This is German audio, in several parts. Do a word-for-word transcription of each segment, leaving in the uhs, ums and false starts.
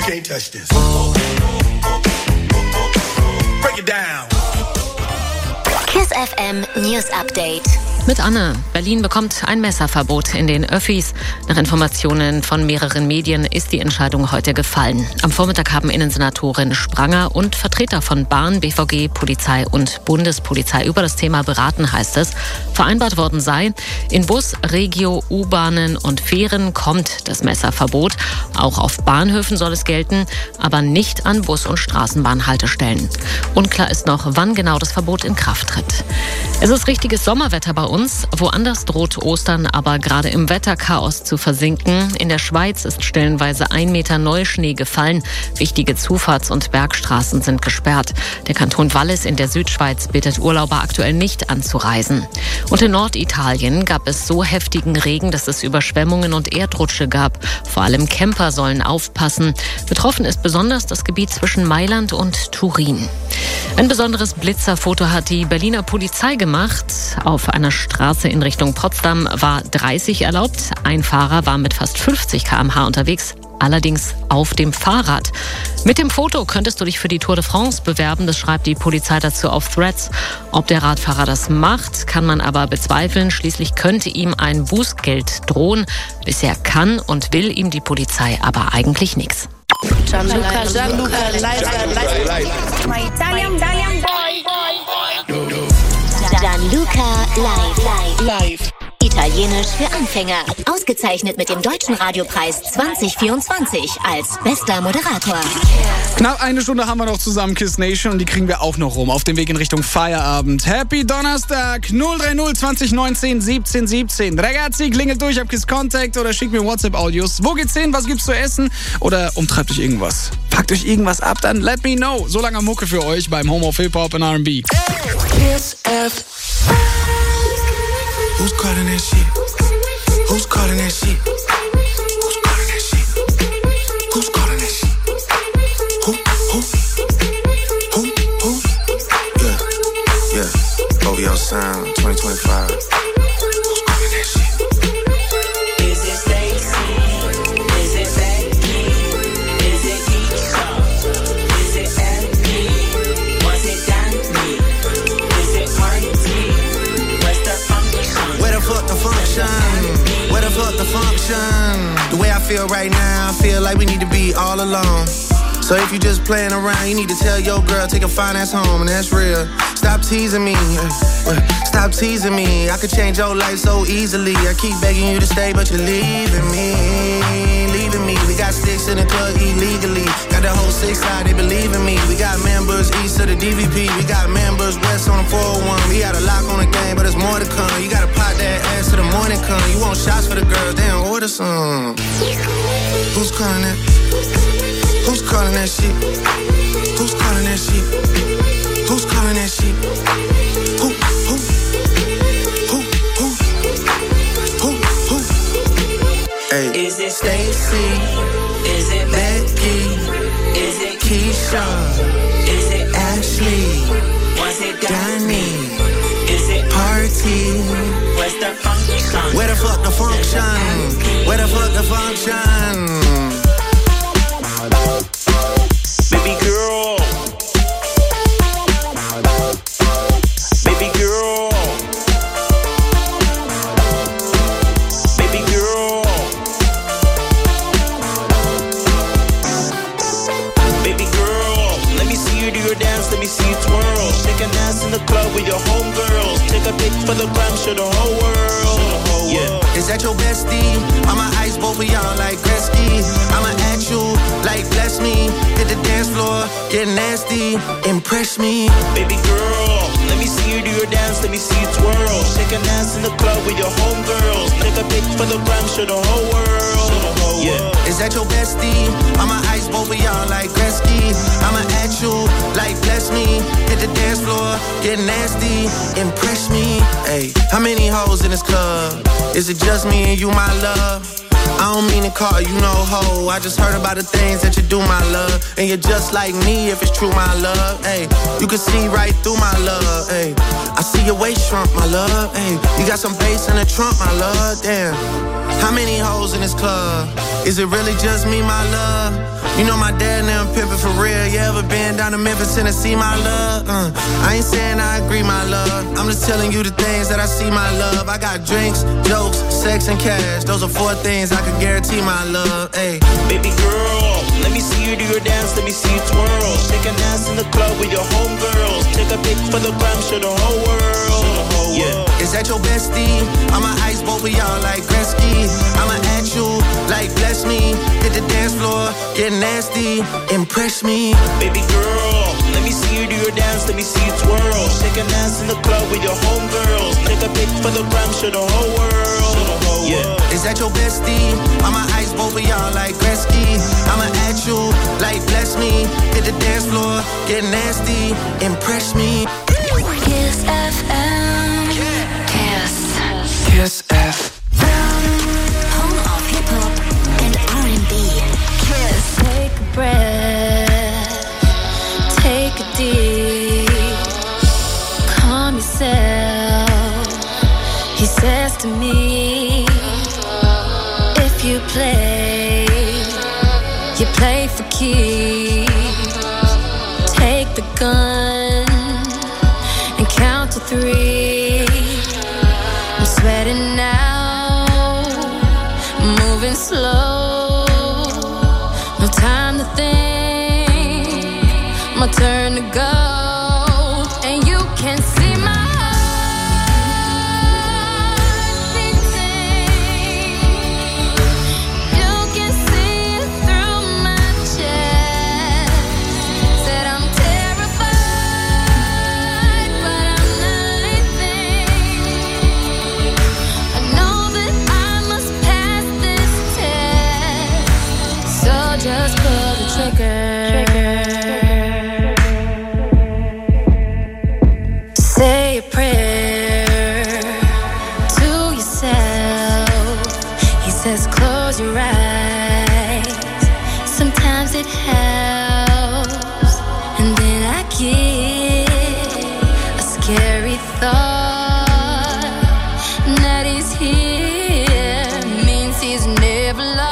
You can't touch this. Break it down. Kiss F M News Update. Mit Anne. Berlin bekommt ein Messerverbot in den Öffis. Nach Informationen von mehreren Medien ist die Entscheidung heute gefallen. Am Vormittag haben Innensenatorin Spranger und Vertreter von Bahn, B V G, Polizei und Bundespolizei über das Thema beraten, heißt es. Vereinbart worden sei, in Bus, Regio, U-Bahnen und Fähren kommt das Messerverbot. Auch auf Bahnhöfen soll es gelten, aber nicht an Bus- und Straßenbahnhaltestellen. Unklar ist noch, wann genau das Verbot in Kraft tritt. Es ist richtiges Sommerwetter bei uns. Woanders droht Ostern aber gerade im Wetterchaos zu versinken. In der Schweiz ist stellenweise ein Meter Neuschnee gefallen. Wichtige Zufahrts- und Bergstraßen sind gesperrt. Der Kanton Wallis in der Südschweiz bittet Urlauber aktuell nicht anzureisen. Und in Norditalien gab es so heftigen Regen, dass es Überschwemmungen und Erdrutsche gab. Vor allem Camper sollen aufpassen. Betroffen ist besonders das Gebiet zwischen Mailand und Turin. Ein besonderes Blitzerfoto hat die Berliner Polizei gemacht. Auf einer Straße in Richtung Potsdam war dreißig erlaubt. Ein Fahrer war mit fast fünfzig Kilometer pro Stunde unterwegs, allerdings auf dem Fahrrad. Mit dem Foto könntest du dich für die Tour de France bewerben, das schreibt die Polizei dazu auf Threads. Ob der Radfahrer das macht, kann man aber bezweifeln. Schließlich könnte ihm ein Bußgeld drohen. Bisher kann und will ihm die Polizei aber eigentlich nichts. Gianluca, Gianluca, live, my Italian, Italian boy. Gianluca live. Live. Italienisch für Anfänger. Ausgezeichnet mit dem Deutschen Radiopreis zwanzig vierundzwanzig als bester Moderator. Knapp eine Stunde haben wir noch zusammen, Kiss Nation, und die kriegen wir auch noch rum auf dem Weg in Richtung Feierabend. Happy Donnerstag, null drei null zwanzig neunzehn siebzehn siebzehn. Ragazzi, klingelt durch, hab Kiss Contact oder schickt mir WhatsApp-Audios. Wo geht's hin, was gibt's zu essen oder umtreibt euch irgendwas? Packt euch irgendwas ab, dann let me know. So lange Mucke für euch beim Home of Hip-Hop und R and B. Kiss F. Who's calling that shit? Who's calling that shit? Who's calling that shit? Who's calling that shit? Who? Who? Who? Who? Yeah, yeah. O V O Sound twenty twenty-five. Who's calling that shit? Is it Stacy? Is it Becky? Is it Keisha? Is it Abby? Was it Danny? Is it Party? Where's the function? Where the fuck the function? Where the fuck the function? The way I feel right now, I feel like we need to be all alone. So if you just playing around, you need to tell your girl, take a fine ass home, and that's real. Stop teasing me, stop teasing me. I could change your life so easily. I keep begging you to stay, but you're leaving me, leaving me. We got sticks in the club illegally. Got the whole six side, they believe in me. We got members east of the D V P. We got members west on the four oh one. We got a lock on the game, but there's more to come. You gotta pop that ass till the morning come. You want shots for the girls, then order some. Who's calling that? Who's calling that shit? Who's calling that shit? Who's calling that shit? Who, who, who, who, who, who? Hey. Is it Stacy? Is it Becky? Is it Keisha? Is it Ashley? Was it Danny? Is it Party? Where's the function? Where the fuck the function? Where the fuck the function? Baby girl, baby girl, baby girl, baby girl. Let me see you do your dance, let me see you twirl. Shake and dance in the club with your homegirls. Take a pic for the gram, show the whole world. Yeah. Is that your bestie? I'ma ice both of y'all like Gretzky. I'ma at you like bless me. Hit the dance floor, get nasty, impress me. Baby girl, let me see you do your dance, let me see you twirl. Shake and dance in the club with your homegirls. Take a pic for the gram, show the whole world. Yeah. Is that your bestie? I'ma ice both of y'all like Gretzky. I'ma at you like bless me. Hit the dance floor, get nasty, impress me. Hey, how many hoes in this club? Is it just me and you, my love? I don't mean to call you no hoe. I just heard about the things that you do, my love. And you're just like me if it's true, my love. Hey, you can see right through my love. Hey, I see your waist shrunk, my love. Hey, you got some bass in the trunk, my love. Damn, how many hoes in this club? Is it really just me, my love? You know my dad and them pimpin' for real. You ever been down to Memphis, Tennessee, my love? Uh, I ain't saying I agree, my love. I'm just telling you the things that I see, my love. I got drinks, jokes, sex, and cash. Those are four things I can guarantee, my love. Hey, baby girl, let me see you do your dance, let me see you twirl. Shake a dance in the club with your homegirls. Take a pic for the gram, show the whole world. The whole yeah. world. Is that your bestie? I'ma ice both of y'all like Gretzky. I'ma at you like bless me. Hit the dance floor, get nasty, impress me. Baby girl, let me see you do your dance, let me see you twirl. Shake a dance in the club with your homegirls. Take a pic for the gram, show the whole world. Show the whole yeah. world. Is that your bestie? I'ma ice both of y'all like Gretzky. I'ma at you like bless me. Hit the dance floor, get nasty, impress me. Kiss F M. Kiss. Kiss F M. Home of Hip Hop and R and B. Kiss. Take a breath. Take a deep. Calm yourself. He says to me, if you play, you play for keeps. Take the gun and count to three. I'm sweating now, moving slow. No time to think, my turn to go. And you can see my just pull the trigger. trigger. Say a prayer to yourself. He says close your eyes. Sometimes it helps. And then I get a scary thought that he's here means he's never lost.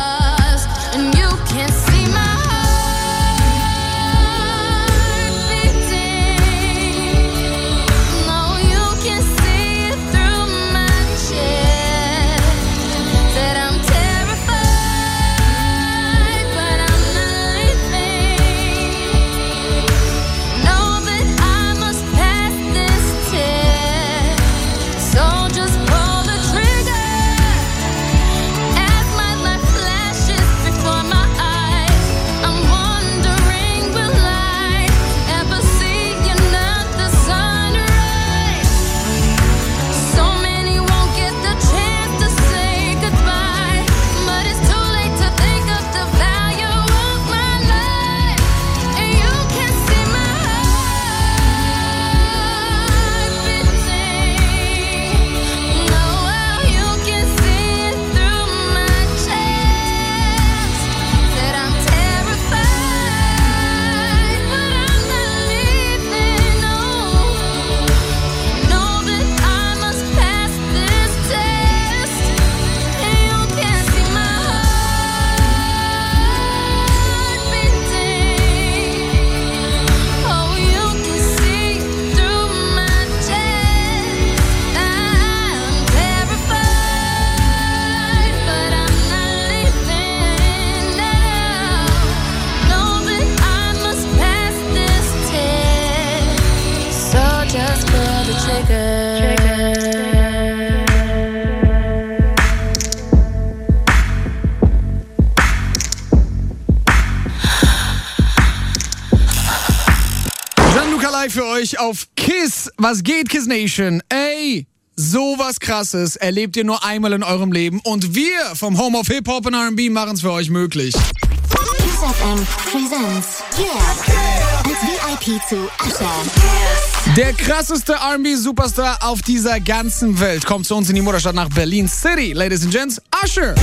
Für euch auf Kiss. Was geht, Kiss Nation? Ey, sowas Krasses erlebt ihr nur einmal in eurem Leben und wir vom Home of Hip Hop und R and B machen es für euch möglich. Kiss F M presents Yeah als V I P zu Usher. Der krasseste R and B-Superstar auf dieser ganzen Welt kommt zu uns in die Mutterstadt nach Berlin City. Ladies and Gents, Usher.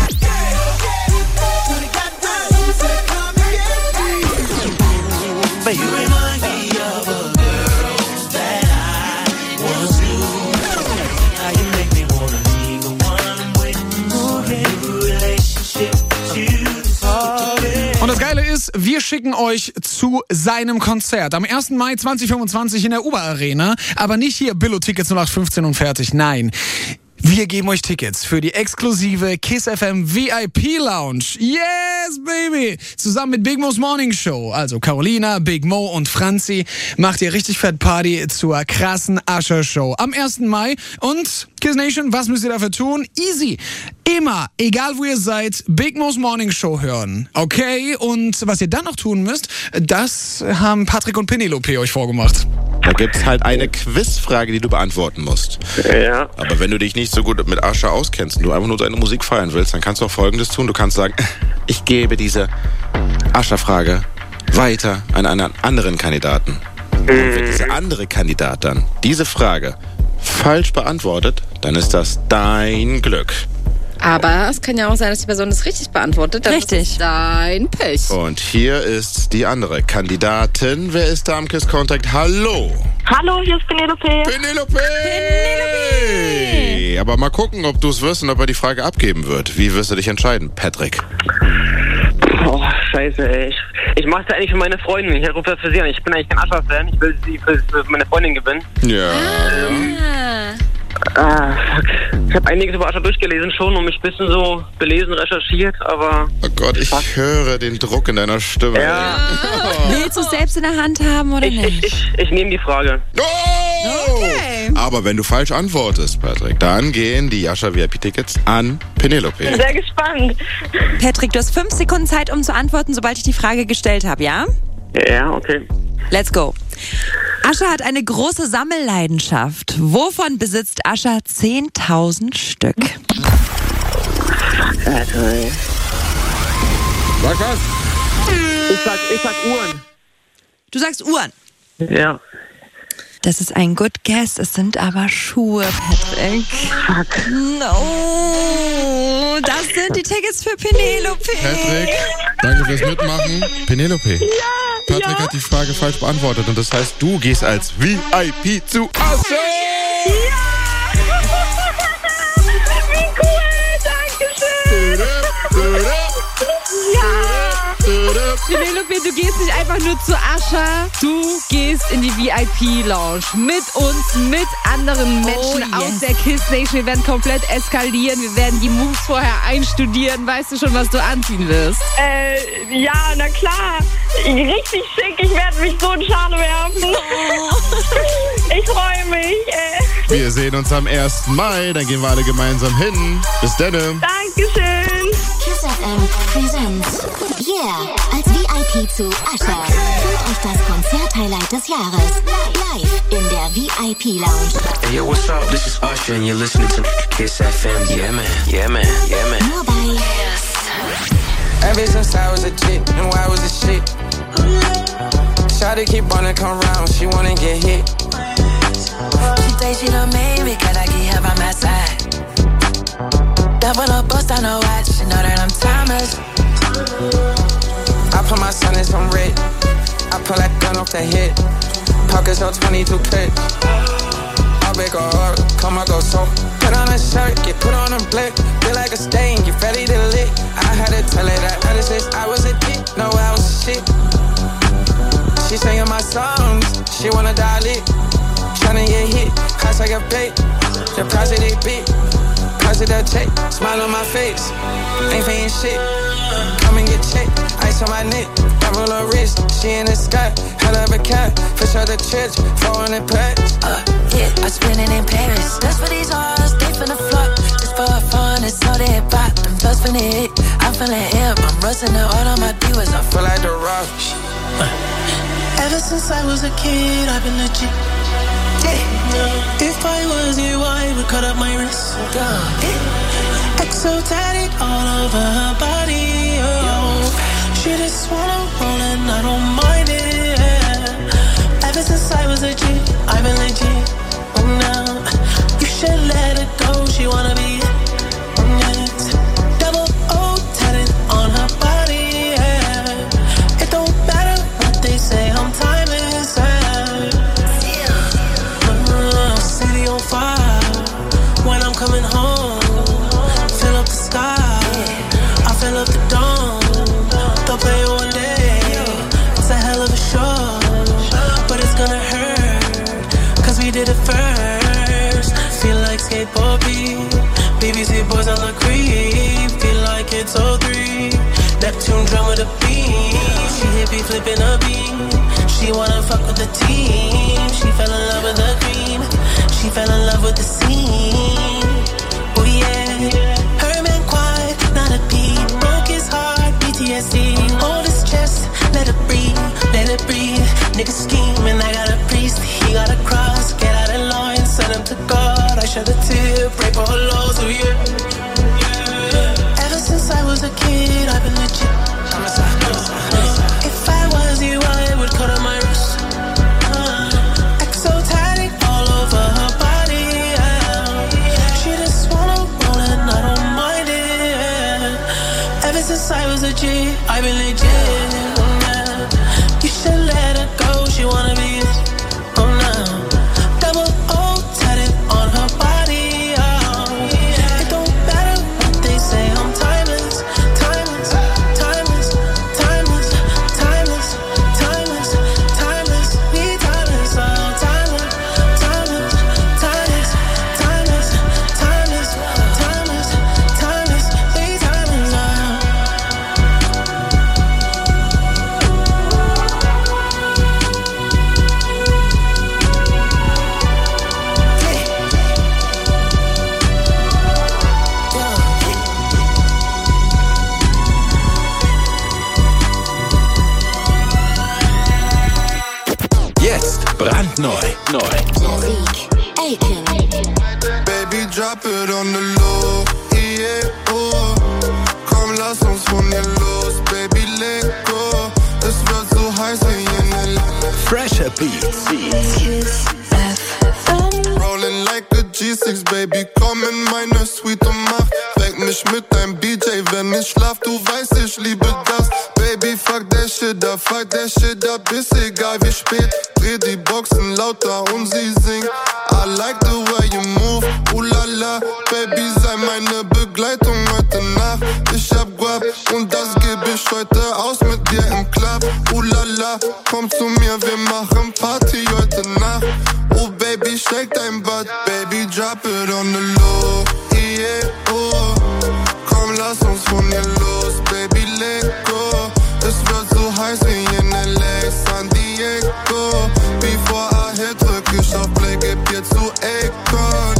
Und das Geile Geile ist, wir schicken euch zu seinem Konzert am ersten Mai zweitausendfünfundzwanzig in der U B A Arena. Aber nicht hier Billo-Tickets null acht fünfzehn und fertig, nein. Wir geben euch Tickets für die exklusive KISS F M V I P Lounge. Yes, baby! Zusammen mit Big Mo's Morning Show. Also Carolina, Big Mo und Franzi macht ihr richtig fett Party zur krassen Usher-Show am ersten Mai. Und KISS Nation, was müsst ihr dafür tun? Easy. Immer, egal wo ihr seid, Big Mo's Morning Show hören. Okay? Und was ihr dann noch tun müsst, das haben Patrick und Penelope euch vorgemacht. Da gibt's halt eine Quizfrage, die du beantworten musst. Ja. Aber wenn du dich nicht so gut mit Usher auskennst und du einfach nur seine Musik feiern willst, dann kannst du auch Folgendes tun. Du kannst sagen, ich gebe diese Usher-Frage weiter an einen anderen Kandidaten. Und wenn dieser andere Kandidat dann diese Frage falsch beantwortet, dann ist das dein Glück. Aber es kann ja auch sein, dass die Person das richtig beantwortet. Dann Richtig. ist es dein Pech. Und hier ist die andere Kandidatin. Wer ist da am KISS Contact? Hallo. Hallo, hier ist Penelope. Penelope! Penelope! Aber mal gucken, ob du es wirst und ob er die Frage abgeben wird. Wie wirst du dich entscheiden, Patrick? Oh, scheiße, ey. Ich, ich mach's ja eigentlich für meine Freundin. Ich rufe das für sie an. Ich bin eigentlich kein Usher-Fan. Ich will sie für, für meine Freundin gewinnen. Ja. Ähm, ah, fuck. Ich habe einiges über Usher durchgelesen schon und mich ein bisschen so belesen, recherchiert, aber... Oh Gott, ich fuck. höre den Druck in deiner Stimme. Ja. Willst du es selbst in der Hand haben oder ich, nicht? Ich, ich, ich nehme die Frage. Oh! Okay. Aber wenn du falsch antwortest, Patrick, dann gehen die Usher V I P-Tickets an Penelope. Ich bin sehr gespannt. Patrick, du hast fünf Sekunden Zeit, um zu antworten, sobald ich die Frage gestellt habe, ja? Ja, okay. Let's go. Usher hat eine große Sammelleidenschaft. Wovon besitzt Usher zehntausend Stück? Alter, ey. Sag was? Ich sag, ich sag Uhren. Du sagst Uhren. Ja. Das ist ein good guess. Es sind aber Schuhe, Patrick. Fuck. No. Das sind die Tickets für Penelope. Patrick, danke fürs Mitmachen. Penelope. Ja, Patrick ja. hat die Frage falsch beantwortet und das heißt, du gehst als V I P zu Usher. Ja! Wie cool! Dankeschön! Ja! Penelope, du gehst nicht einfach nur zu Usher, du gehst in die V I P-Lounge mit uns, mit anderen Menschen Oh, aus yes. der KISS Nation. Wir werden komplett eskalieren, wir werden die Moves vorher einstudieren. Weißt du schon, was du anziehen wirst? Äh, ja, na klar. Richtig schick. Ich werde mich so in Schale werfen. Ich freue mich. Äh. Wir sehen uns am ersten Mai, dann gehen wir alle gemeinsam hin. Bis dann. Dankeschön. KISS F M Presents. Yeah, als V I P zu Usher. Holt euch das Konzert-Highlight des Jahres. Live in der V I P Lounge. Hey, yo, what's up? This is Usher and you're listening to KISS F M. Yeah, man. Yeah, man. Yeah, man. Nur bei Ever since I was a chick, and why was a shit? Try to keep on and come round, she wanna get hit. She say she done made me, cause I keep her by my side. Double up, bust on her watch, she know that I'm timeless. I put my son in some red. I pull that gun off the hip. Pockets on twenty-two clips. I'll make her hard, come on, go so. Put on a shirt, get put on a blick. Feel like a stain, get ready to lick. I had to tell her that other since I was a dick. No, I was shit. She singing my songs, she wanna dial it. Tryna get hit, I take a bait. The price of they beat, price of that check. Smile on my face, ain't paying shit. Come and get checked, ice on my neck. Double her wrist, she in the sky. Hell of a cat, fish out the church, foreign and pets. Uh, yeah, I spend it in Paris. That's for these hoes, they finna flock. Just for fun, it's all they pop. I'm just finna hit, I'm feeling hip. I'm rusting the all on my divas. I Feel like the rock. Ever since I was a kid, I've been legit. Yeah. If I was you, I would cut up my wrist. Yeah. Exo tatted all over her body. Oh. She just wanna roll and I don't mind it. Yeah. Ever since I was a G, I've been legit. Oh, now you should let it go. She wanna be it. Yes. Double O tatted on her body. Yeah. It don't matter what they say. I'm timeless. Yeah. Uh, city on fire. When I'm coming home, fill up the sky. I fill up the dome. Don't play one day. skateboard beat. B B C boys on the creep, feel like it's oh three. Neptune drum with a beat, she hippie flipping a beat. She wanna fuck with the team, she fell in love with the cream. She fell in love with the scene. Oh yeah, her man quiet, not a beat. Broke his heart, P T S D. Hold his chest, let it breathe, let it breathe. Niggas scheming, I got a priest, he got a cross. Get out of line, send him to God. I shed a tear, pray for her loss, oh yeah. yeah. Ever since I was a kid, I've been legit. If I was you, I would cut on my wrist. Exotic all over her body, yeah. She just wanna roll and I don't mind it, yeah. Ever since I was a G, I've been legit, yeah. You should let her go, she wanna be it, oh no. Double O tatted on her body, oh. It don't matter what they say, I'm timeless, timeless, timeless, timeless, timeless, timeless, timeless, we timeless, oh. Timeless, timeless, timeless, timeless, timeless, timeless, timeless, we timeless, oh. Jetzt brandneu. Neu. Aiken. Baby, drop it on the low, yeah, oh. Komm, lass uns von hier los, Baby, leg go. Es wird so heiß wie in L A. Fresher Beats. Kiss F M. Rolling like a G six, Baby, komm in meine Suite und mach weck mich mit deinem B J, wenn ich schlaf, du weißt, ich liebe das. Baby, fuck that shit up, fuck that shit up, ist egal wie spät. Dreh die Boxen lauter und sie singt. I like the way you move, ooh la la. Baby, sei meine Begleitung heute Nacht. Ich hab Guap und das geb ich heute aus mit dir im Club. Ooh la la, komm zu mir, wir machen Party heute Nacht. Oh Baby, shake dein Butt, Baby, drop it on the low, yeah, oh. Komm, lass uns von hier los, Baby, leg go. Es wird so heiß wie in L A, San Diego. Before I hit, drück ich auf Play, geb dir zu Akon.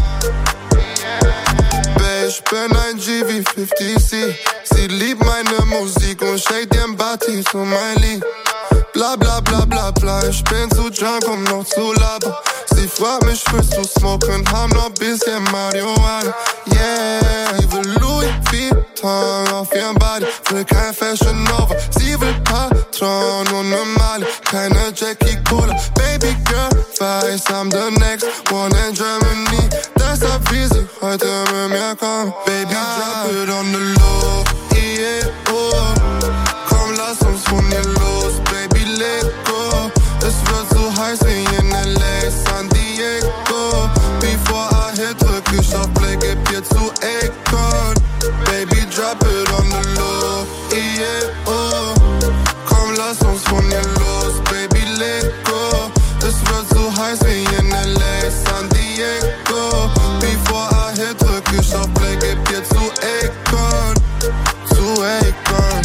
Babe, ich bin ein G wie fifty C. Sie liebt meine Musik und shake ihren Body zu mein Lied. Bla bla bla bla bla, ich bin zu drunk, um noch zu labern. Sie fragt mich, willst du smoken, haben noch bisschen Marihuana. Yeah, ich will Louis Vuitton auf ihrem Body, will kein Fashion Nova. Sie will Patron und ne Mali, keine Jackie Cola. Baby girl, weiß, I'm the next one in Germany. Deshalb will sie heute mit mir kommen. Baby, drop it on the low, yeah, oh. Komm, lass uns von hier los, Baby, leg go. Es wird so heiß wie in L A, San Diego. Before I hit, drück ich auf Play, geb dir zu Akon. Baby, drop it on the low, yeah, oh. Komm, lass uns von hier los, Baby, leg go. Es wird so heiß wie in L A, San Diego. Before I hit, drück ich auf Play, geb dir zu Akon. Zu Akon.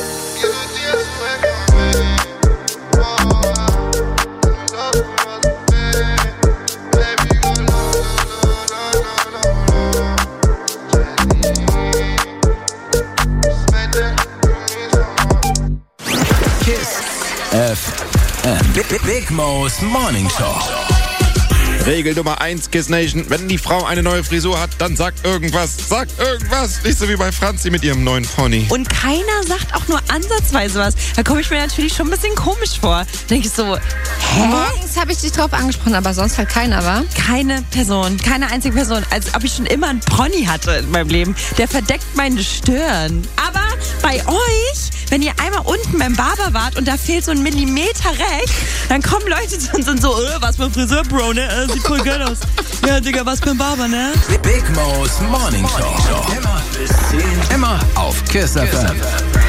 F M. Big, Big Mo's Morning Show. Regel Nummer eins, Kiss Nation. Wenn die Frau eine neue Frisur hat, dann sagt irgendwas. Sagt irgendwas. Nicht so wie bei Franzi mit ihrem neuen Pony. Und keiner sagt auch nur ansatzweise was. Da komme ich mir natürlich schon ein bisschen komisch vor. Da denke ich so, hä? Morgens habe ich dich drauf angesprochen, aber sonst halt keiner, wa? Keine Person, keine einzige Person. Als ob ich schon immer einen Pony hatte in meinem Leben. Der verdeckt meine Stirn. Aber bei euch, wenn ihr einmal unten beim Barber wart und da fehlt so ein Millimeter rechts, dann kommen Leute zu uns und so, äh, was für ein Friseur, Bro, ne? Äh, sieht voll geil aus. Ja, Digga, was für ein Barber, ne? Big Mo's Morning Show. Immer bis zehn. Immer auf Kiss F M.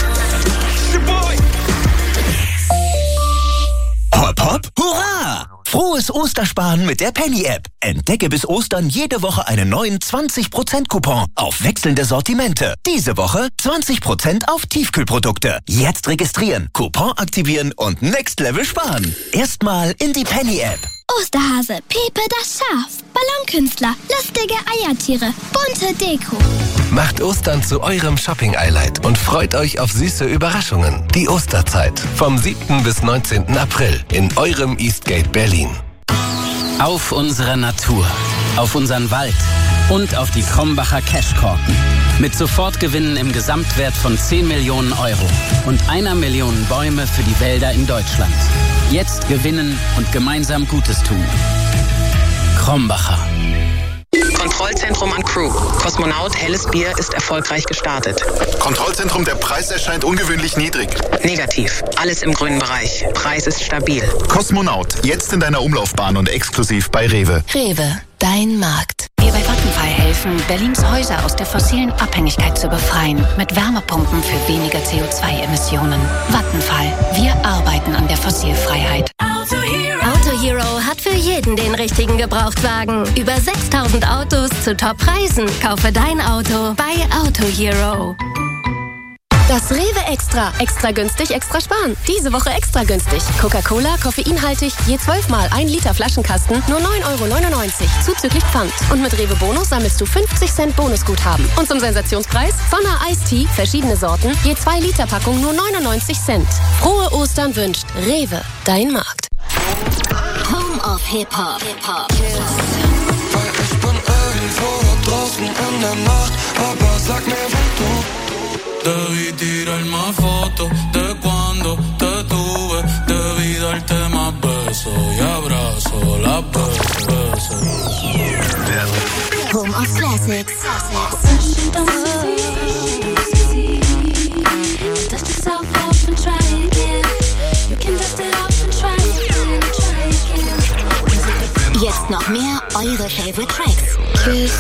Hopp, hopp, hurra! Frohes Ostersparen mit der Penny-App. Entdecke bis Ostern jede Woche einen neuen zwanzig Prozent Coupon auf wechselnde Sortimente. Diese Woche zwanzig Prozent auf Tiefkühlprodukte. Jetzt registrieren, Coupon aktivieren und Next Level sparen. Erstmal in die Penny-App. Osterhase, Pepe das Schaf, Ballonkünstler, lustige Eiertiere, bunte Deko. Macht Ostern zu eurem Shopping-Highlight und freut euch auf süße Überraschungen. Die Osterzeit vom siebten bis neunzehnten April in eurem Eastgate Berlin. Auf unsere Natur, auf unseren Wald und auf die Krombacher Cashkorken. Mit Sofortgewinnen im Gesamtwert von zehn Millionen Euro und einer Million Bäume für die Wälder in Deutschland. Jetzt gewinnen und gemeinsam Gutes tun. Krombacher. Kontrollzentrum an Crew. Kosmonaut Helles Bier ist erfolgreich gestartet. Kontrollzentrum, der Preis erscheint ungewöhnlich niedrig. Negativ. Alles im grünen Bereich. Preis ist stabil. Kosmonaut, jetzt in deiner Umlaufbahn und exklusiv bei Rewe. Rewe, dein Markt. Wir bei Vattenfall helfen, Berlins Häuser aus der fossilen Abhängigkeit zu befreien. Mit Wärmepumpen für weniger C O zwei Emissionen. Vattenfall. Wir arbeiten an der Fossilfreiheit. Auto Hero. Auto Hero hat für jeden den richtigen Gebrauchtwagen. Über sechstausend Autos zu Top-Preisen. Kaufe dein Auto bei Auto Hero. Das Rewe Extra. Extra günstig, extra sparen. Diese Woche extra günstig. Coca-Cola, koffeinhaltig, je zwölf Mal ein Liter Flaschenkasten, nur neun Euro neunundneunzig, zuzüglich Pfand. Und mit Rewe Bonus sammelst du fünfzig Cent Bonusguthaben. Und zum Sensationspreis, Sonner Eistee, verschiedene Sorten, je zwei Liter Packung, nur neunundneunzig Cent. Frohe Ostern wünscht Rewe, dein Markt. Home of Hip-Hop. Hip-Hop. Weil ich bin irgendwo da draußen in der Nacht, aber sag mir, wo du. Debí tirar más fotos de cuando te tuve. Debí darte más besos y abrazos, las besos. Home of Classics. Dust yourself off and try again. You can dust it off and try again, try again. Jetzt noch mehr eure Favorite Tracks. Kiss,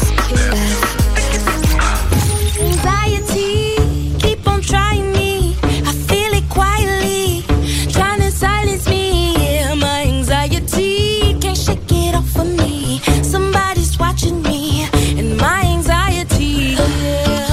anxiety, keep on trying me. I feel it quietly, trying to silence me. Yeah, my anxiety can't shake it off of me. Somebody's watching me, and my anxiety. Yeah.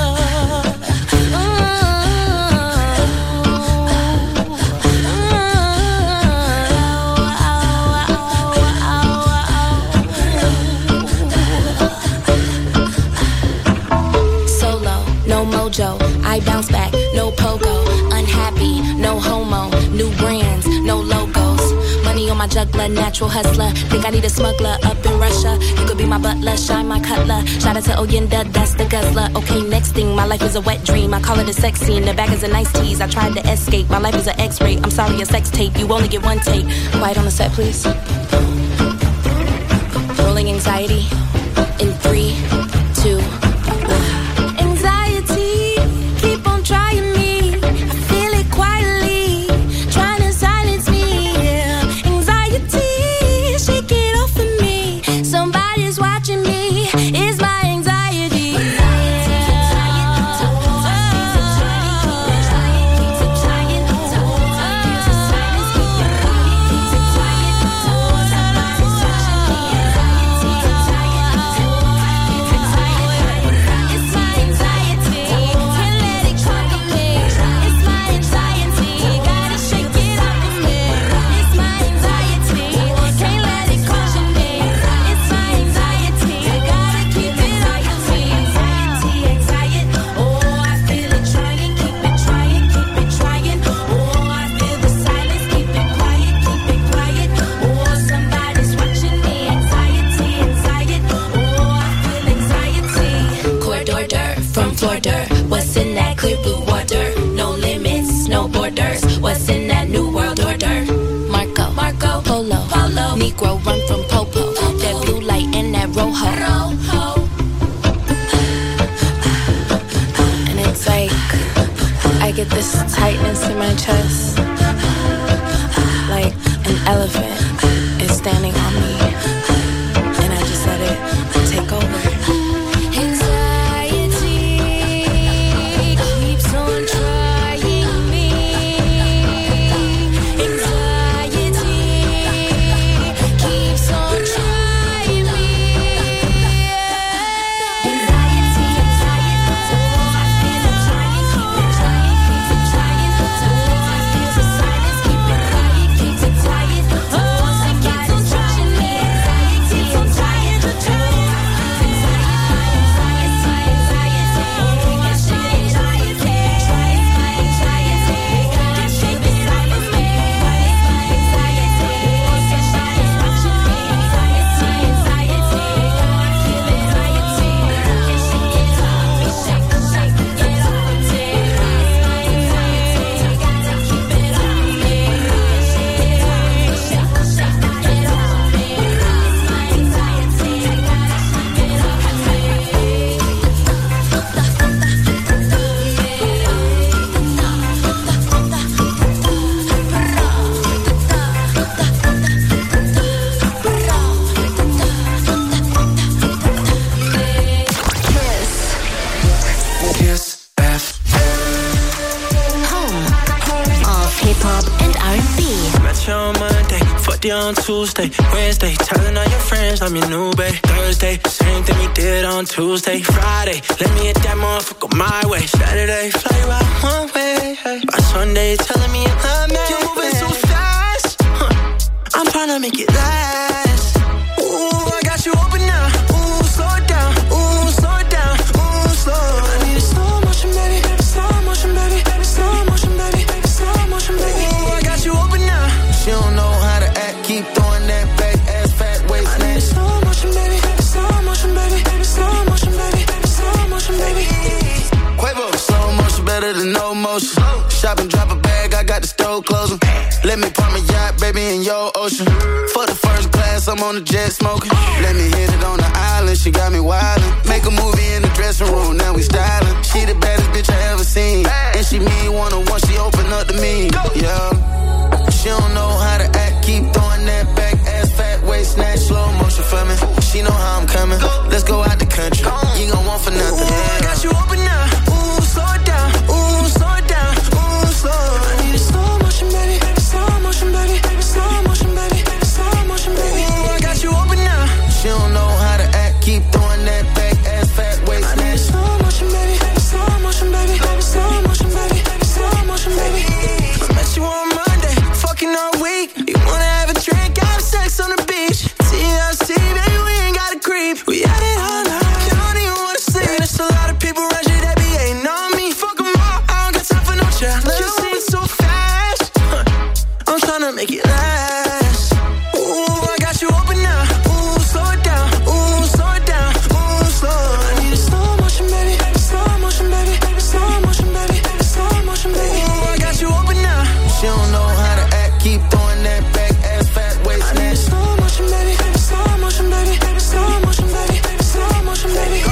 I bounce back, no pogo, unhappy, no homo, new brands, no logos, money on my juggler, natural hustler, think I need a smuggler up in Russia, you could be my butler, shine my cutler, shout out to Oyenda, that's the guzzler, okay next thing, my life is a wet dream, I call it a sex scene, the bag is a nice tease, I tried to escape, my life is an x-ray, I'm sorry a sex tape, you only get one tape, quiet on the set please, rolling anxiety, in three, two, trying me, I feel it quietly, trying to silence me, yeah. Anxiety, shake it off of me, somebody's watching me, it's my anxiety. What's in that clear blue water? No limits, no borders. What's in that new world order? Marco, Marco, Polo, Polo. Negro run from Popo. Popo. That blue light and that rojo. Rojo. And it's like I get this tightness in my chest, like an elephant is standing on me, and I just let it take over. Keep Pop and R and B. Met you on Monday, fucked you on Tuesday, Wednesday, telling all your friends I'm your new babe. Thursday, same thing we did on Tuesday, Friday, let me hit that motherfucker my way. Saturday, fly you out one way. Hey. By Sunday, telling me you love me. You're moving so fast, huh. I'm tryna make it last. Ooh, I got you open now. Ooh, slow it down. Ooh, slow it down. Ooh, slow. I need a slow motion, baby. Slow motion, baby. Slow motion, baby. Slow motion, baby. Ooh, I got you open now. She don't know how to act, keep throwing that back ass fat waist. I need a slow motion, baby. Slow motion, baby. Slow motion, baby. Slow motion, baby. Quavo, slow motion better than no motion. Shop and drop a bag, I got the stove closing. Let me park my yacht, baby, in your ocean. For the first class, I'm on the jet smoking. Let me hit it on the island, she got me wildin'. Make a movie in the dressing room, now we stylin'. She the baddest bitch I ever seen. And she mean one on one, she open up to me. Yeah. She don't know how to act, keep throwing that back ass fat waist snatch, slow motion for me. She know how I'm coming. Let's go out the country. You gon' want for nothing. Ooh, I got you open now. Ooh, slow it down. Ooh, slow it down. Ooh, slow. I need a slow motion, baby. Slow motion, baby. Slow motion, baby. Slow motion, baby. Ooh, I got you open now. She don't know how to act, keep throwing that back ass fat waist I need a snatch. slow motion, baby. Slow motion, baby. Slow motion, baby. Slow motion, baby. I met you on Monday, fucking all week. You wanna have a drink, have sex on the beach. T L C, baby, we ain't gotta creep. We had it all night, you don't even wanna sleep. There's a lot of people around you that be hating on me. Fuck 'em all, I don't got time for no chat. You see it so fast, huh. I'm tryna make it last. Ooh, I got you open now. Ooh, slow it down. Ooh, slow it down. Ooh, slow. I need a slow motion, baby. Slow motion, baby. Slow motion, baby. Slow motion, baby. Ooh, I got you open now. She don't know how to act, keep throwing that back ass fat waist I need a snatch. slow motion, baby. Slow motion, baby. Slow motion, baby. Slow motion, baby.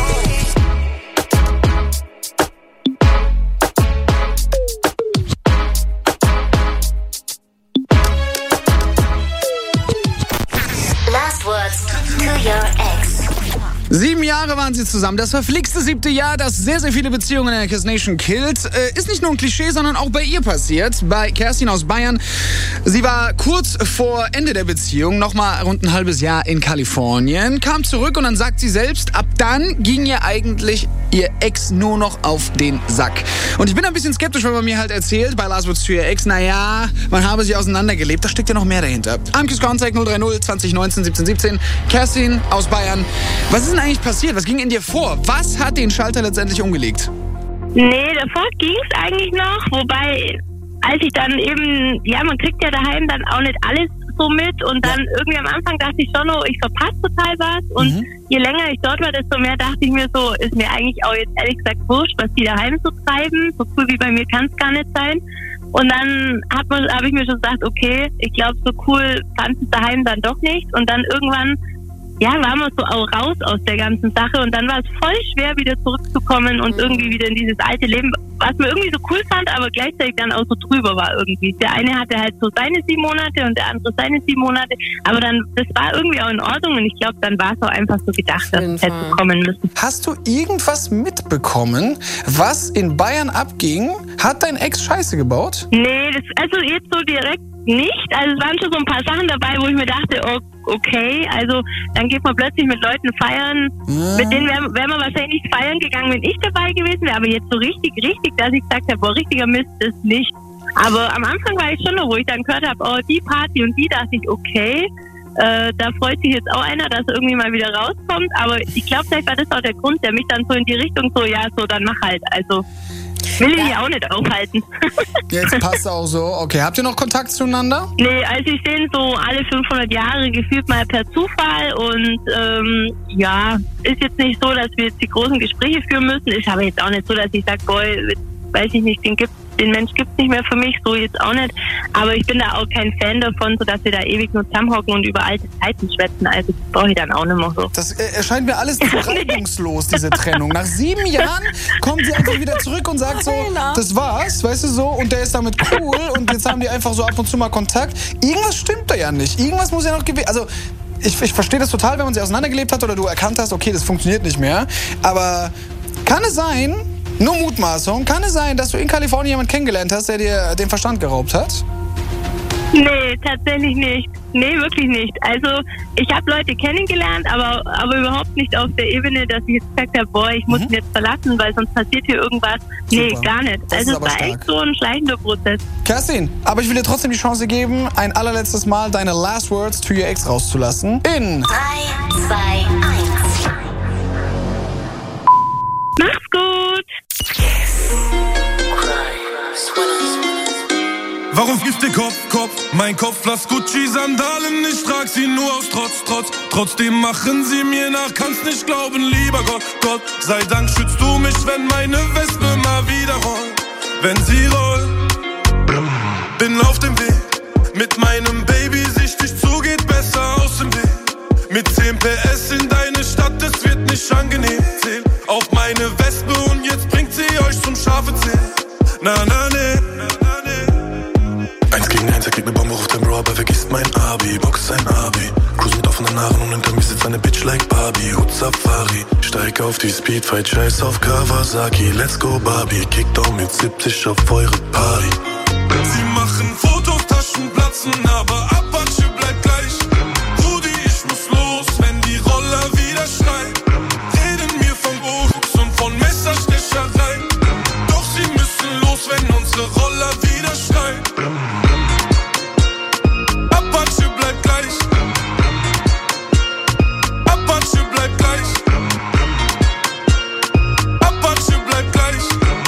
Last words to your ex. Sieben Jahre waren sie zusammen. Das verflixte siebte Jahr, das sehr, sehr viele Beziehungen in der Kiss Nation killt. Äh, ist nicht nur ein Klischee, sondern auch bei ihr passiert. Bei Kerstin aus Bayern. Sie war kurz vor Ende der Beziehung, nochmal rund ein halbes Jahr in Kalifornien, kam zurück und dann sagt sie selbst, ab dann ging ihr eigentlich ihr Ex nur noch auf den Sack. Und ich bin ein bisschen skeptisch, weil man mir halt erzählt, bei Last Words to Your Ex, naja, man habe sie auseinandergelebt. Da steckt ja noch mehr dahinter. I'm Kiss Contact null drei null zwanzig neunzehn siebzehn siebzehn. Kerstin aus Bayern. Was ist denn eigentlich passiert? Was ging in dir vor? Was hat den Schalter letztendlich umgelegt? Nee, davor ging es eigentlich noch, wobei, als ich dann eben, ja, man kriegt ja daheim dann auch nicht alles so mit und dann ja. irgendwie am Anfang dachte ich schon, oh, ich verpasse total was und mhm. je länger ich dort war, desto mehr dachte ich mir so, ist mir eigentlich auch jetzt ehrlich gesagt wurscht, was die daheim so treiben, so cool wie bei mir kann es gar nicht sein. Und dann habe hab ich mir schon gesagt, okay, ich glaube, so cool fand es daheim dann doch nicht und dann irgendwann ja, waren wir so auch raus aus der ganzen Sache und dann war es voll schwer, wieder zurückzukommen und irgendwie wieder in dieses alte Leben, was mir irgendwie so cool fand, aber gleichzeitig dann auch so drüber war irgendwie. Der eine hatte halt so seine sieben Monate und der andere seine sieben Monate, aber dann, das war irgendwie auch in Ordnung und ich glaube, dann war es auch einfach so gedacht, dass es hätte kommen müssen. Hast du irgendwas mitbekommen, was in Bayern abging? Hat dein Ex Scheiße gebaut? Nee, das, also jetzt so direkt nicht. Also es waren schon so ein paar Sachen dabei, wo ich mir dachte, oh, okay, also dann geht man plötzlich mit Leuten feiern, ja. mit denen wäre wär man wahrscheinlich nicht feiern gegangen, wenn ich dabei gewesen wäre, aber jetzt so richtig, richtig, dass ich gesagt habe, boah, richtiger Mist ist nicht. Aber am Anfang war ich schon noch, wo ich dann gehört habe, oh, die Party und die, dachte ich, okay, äh, da freut sich jetzt auch einer, dass er irgendwie mal wieder rauskommt, aber ich glaube, vielleicht war das auch der Grund, der mich dann so in die Richtung so, ja, so, dann mach halt, also will ich ja auch nicht aufhalten. Jetzt passt auch so. Okay, habt ihr noch Kontakt zueinander? Nee, also ich sehe so alle fünfhundert Jahre gefühlt mal per Zufall und ähm, ja, ist jetzt nicht so, dass wir jetzt die großen Gespräche führen müssen. Ist aber jetzt auch nicht so, dass ich sage, boah, weiß ich nicht, den gibt den Mensch gibt es nicht mehr für mich, so jetzt auch nicht. Aber ich bin da auch kein Fan davon, so dass wir da ewig nur zusammenhocken und über alte Zeiten schwätzen. Also das brauche ich dann auch nicht mehr so. Das äh, erscheint mir alles nicht reibungslos, diese Trennung. Nach sieben Jahren kommt sie einfach wieder zurück und sagt so, das war's, weißt du so, und der ist damit cool und jetzt haben die einfach so ab und zu mal Kontakt. Irgendwas stimmt da ja nicht. Irgendwas muss ja noch gewesen. Also ich, ich verstehe das total, wenn man sie auseinandergelebt hat oder du erkannt hast, okay, das funktioniert nicht mehr. Aber kann es sein, nur Mutmaßung, kann es sein, dass du in Kalifornien jemanden kennengelernt hast, der dir den Verstand geraubt hat? Nee, tatsächlich nicht. Nee, wirklich nicht. Also ich habe Leute kennengelernt, aber, aber überhaupt nicht auf der Ebene, dass ich jetzt gesagt habe, boah, ich muss ihn jetzt verlassen, weil sonst passiert hier irgendwas. Nee, Super. gar nicht. Das Also ist es aber war stark. echt so ein schleichender Prozess. Kerstin, aber ich will dir trotzdem die Chance geben, ein allerletztes Mal deine Last Words to your Ex rauszulassen. In drei, zwei, eins. Mach's gut. Warum fließt der Kopf, Kopf? Mein Kopf, lass Gucci-Sandalen, ich trag sie nur aus Trotz, Trotz. Trotzdem machen sie mir nach, kannst nicht glauben, lieber Gott, Gott. Sei Dank schützt du mich, wenn meine Wespe mal wieder rollt. Wenn sie rollt, bin auf dem Weg. Mit meinem Baby, sichtig zu, geht besser aus dem Weg. Mit zehn P S in deine Stadt, es wird nicht angenehm. Zähl auf meine Wespe und jetzt bringt sie euch zum scharfe Zähl. Na, na, ne. Eins gegen eins, er kriegt ne Bombe auf dein Bro, aber vergisst mein Abi. Box sein Abi, cruise mit offenen Haaren und hinter mir sitzt eine Bitch like Barbie. Hut Safari, steig auf die Speedfight, scheiß auf Kawasaki. Let's go Barbie, Kickdown mit siebzig auf eure Party. Sie machen Fotos, Taschen platzen, aber Apache bleibt gleich. Rudi, ich muss los, wenn die Roller wieder schreien. Reden mir von Botox und von Messerstechereien. Doch sie müssen los, wenn unsere Roller wieder schreien. Apache bleibt gleich. Apache bleibt gleich. Apache bleibt gleich.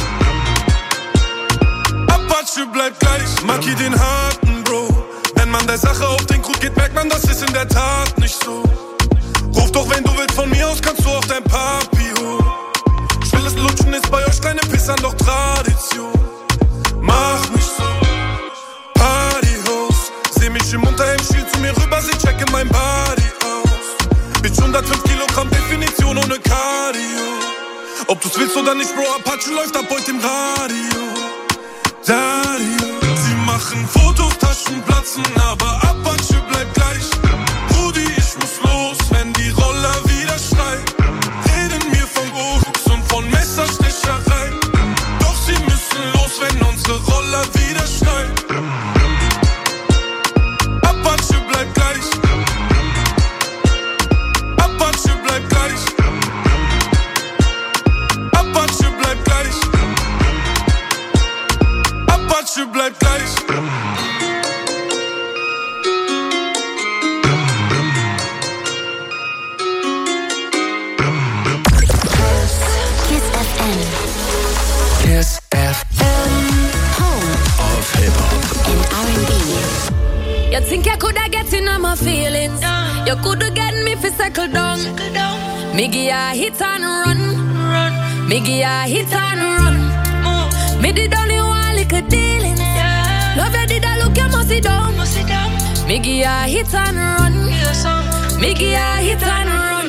Apache bleibt gleich. Maki den harten Bro. Wenn man der Sache auf den Grund geht, merkt man, das ist in der Tat nicht so. Ruf doch, wenn du willst, von mir aus kannst du auf dein Papi hoch. Schnelles Lutschen ist bei euch kleine Pissern doch Tradition. Mach nicht so. Partyhost. Seh mich im Unterhemd, schiel zu mir rüber, sie checken mein Body aus. Bitch, hundertfünf Kilogramm Definition ohne Cardio. Ob du's willst oder nicht, Bro, Apache läuft ab heute im Radio. Dario. Sie machen Fotos, Taschen platzen, aber Apache bleibt gleich. Rudi, ich muss los, wenn die Roller wieder schreien. Reden mir von Botox und von Messerstechereien. Doch sie müssen los, wenn unsere Roller wieder schreien. Apache bleibt gleich. Apache bleibt gleich. Apache bleibt gleich. Apache bleibt gleich. Kiss F M. Kiss F M. Home Of Hip-Hop and R and B. You think you coulda get in on my feelings? You coulda get me fi settle down. Me give ya hit and run. Me give ya hit and run. Me did only one little dealings. Love you did I look you must sit down. Me give ya hit and run. Me give ya hit and run.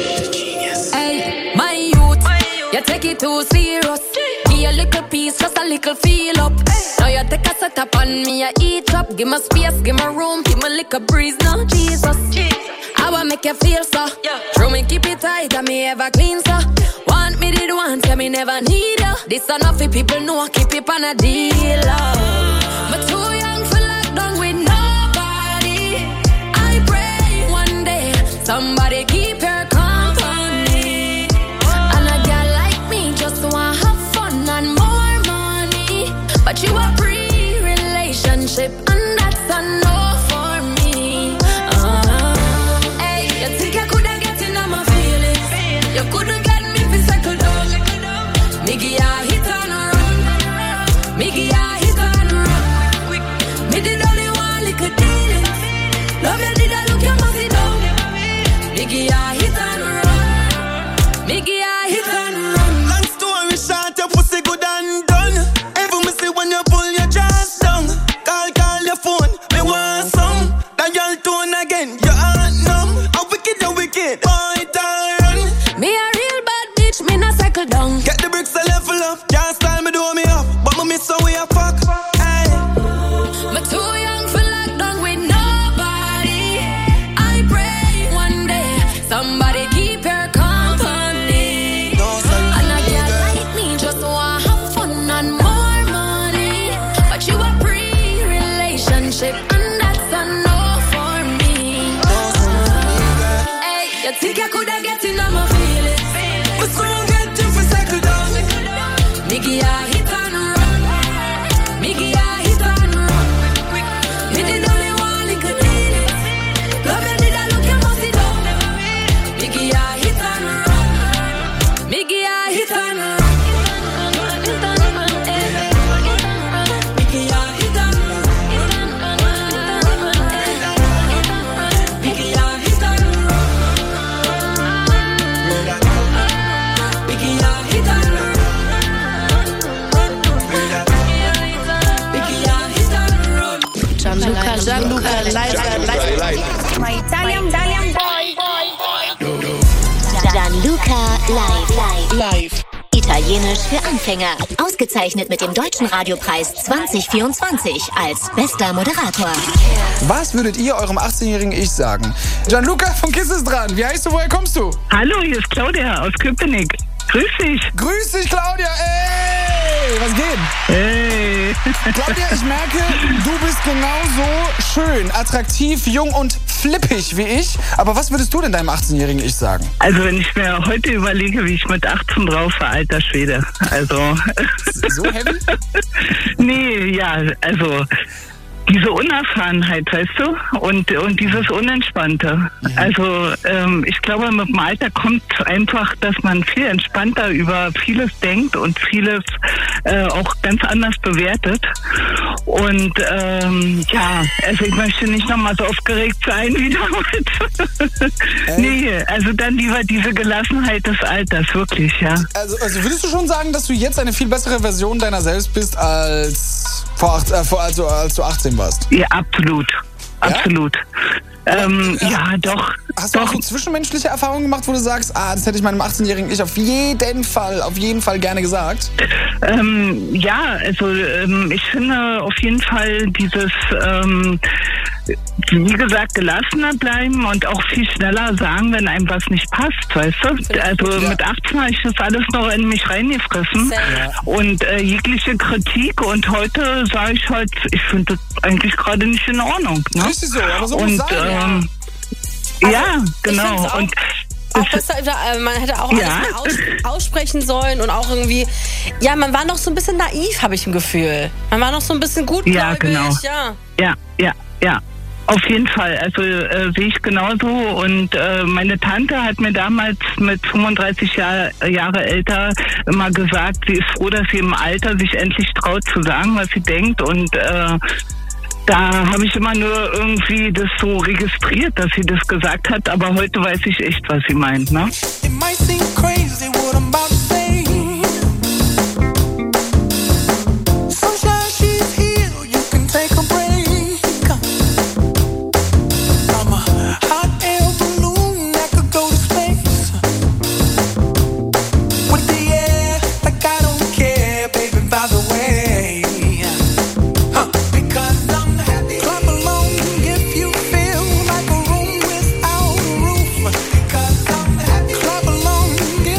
Hey, my youth, you take it too serious. Give a little piece, just a little feel up. Now you take a set up on me, I eat up. Give me space, give me room, give me little breeze now. Jesus, I will make you feel so. True me keep it tight, and me ever clean so. Want me did want, yeah me never need you. This enough for people know, keep it on a deal. But too young for lockdown with nobody. I pray one day somebody keep your company. And a girl like me just want have fun and more money. But you a pre-relationship and that's a no for me. Uh, hey, you think I coulda get in on my feelings? You couldn't get me fi settle down. Me give ya hit and run. Me give ya hit and run. Me did only one little dealings. Love you did I look you must sit down. Me give ya hit and run. Me give ya hit and run. Long story short, your pussy good and done. Even me see when you pull your dress down. Call, call your phone, me want some. That y'all tone again, your heart numb. How wicked, you wicked, boy, run. Me a real bad bitch, me not cycle down. Get the bricks a level up, can't style me do me up. But me miss how we a fuck, hey. Me too young for lockdown with nobody. I pray one day somebody keep your company. And a girl like me just want have fun and more money. But you a pre-relationship and I know for me. Hey, you think I coulda get in on my feelings, but soon get you for cycle down. Nigga, I hit and run. Nigga, I hit and run. Me the only one who could need it. Love you did I look you must it down. Nigga, I hit and run. Nigga, I hit and run. Gianluca, Gianluca, leiser, leiser. My Italian, Italian boy. Gianluca live, live, live. Italienisch für Anfänger. Ausgezeichnet mit dem Deutschen Radiopreis zwanzig vierundzwanzig als bester Moderator. Was würdet ihr eurem achtzehnjährigen Ich sagen? Gianluca von Kiss ist dran. Wie heißt du, woher kommst du? Hallo, hier ist Claudia aus Köpenick. Grüß dich. Grüß dich, Claudia. Ey, was geht? Hey. Claudia, ich merke, du bist genauso schön, attraktiv, jung und flippig wie ich. Aber was würdest du denn deinem achtzehnjährigen Ich sagen? Also wenn ich mir heute überlege, wie ich mit achtzehn drauf war, alter Schwede. Also... So heavy? Nee, ja, also... Diese Unerfahrenheit, weißt du, und, und dieses Unentspannte. Mhm. Also ähm, ich glaube, mit dem Alter kommt einfach, dass man viel entspannter über vieles denkt und vieles äh, auch ganz anders bewertet. Und ähm, ja, also ich möchte nicht nochmal so aufgeregt sein wie damals. Nee, also dann lieber diese Gelassenheit des Alters, wirklich, ja. Also, also würdest du schon sagen, dass du jetzt eine viel bessere Version deiner selbst bist als vor acht, äh, vor, also, als du achtzehn warst? Ja, absolut. Ja? Absolut. Ähm, ja, ja, doch. Hast du doch. auch so zwischenmenschliche Erfahrungen gemacht, wo du sagst, ah, das hätte ich meinem achtzehnjährigen Ich auf jeden Fall, auf jeden Fall gerne gesagt? Ähm, ja, also ähm, ich finde auf jeden Fall dieses, ähm, wie gesagt, gelassener bleiben und auch viel schneller sagen, wenn einem was nicht passt, weißt du? Also ja. Mit achtzehn habe ich das alles noch in mich reingefressen ja. und äh, jegliche Kritik und heute sage ich halt, ich finde das eigentlich gerade nicht in Ordnung. Ne? Richtig so, aber so und, muss sein. Ähm, Also, ja, genau. Auch, und auch besser, äh, man hätte auch ja. alles mehr aus, aussprechen sollen und auch irgendwie, ja, man war noch so ein bisschen naiv, habe ich ein Gefühl. Man war noch so ein bisschen gutgläubig. Ja, genau. Ja, ja, ja. ja. Auf jeden Fall, also äh, sehe ich genauso und äh, meine Tante hat mir damals mit fünfunddreißig Jahr, Jahre älter immer gesagt, sie ist froh, dass sie im Alter sich endlich traut zu sagen, was sie denkt und äh, da habe ich immer nur irgendwie das so registriert, dass sie das gesagt hat, aber heute weiß ich echt, was sie meint, ne? It might seem crazy what I'm about to say. Sunshine, she's here, you can take a break. I'm a hot air balloon that could go to space. With the air, like I don't care, baby, by the way. Clap along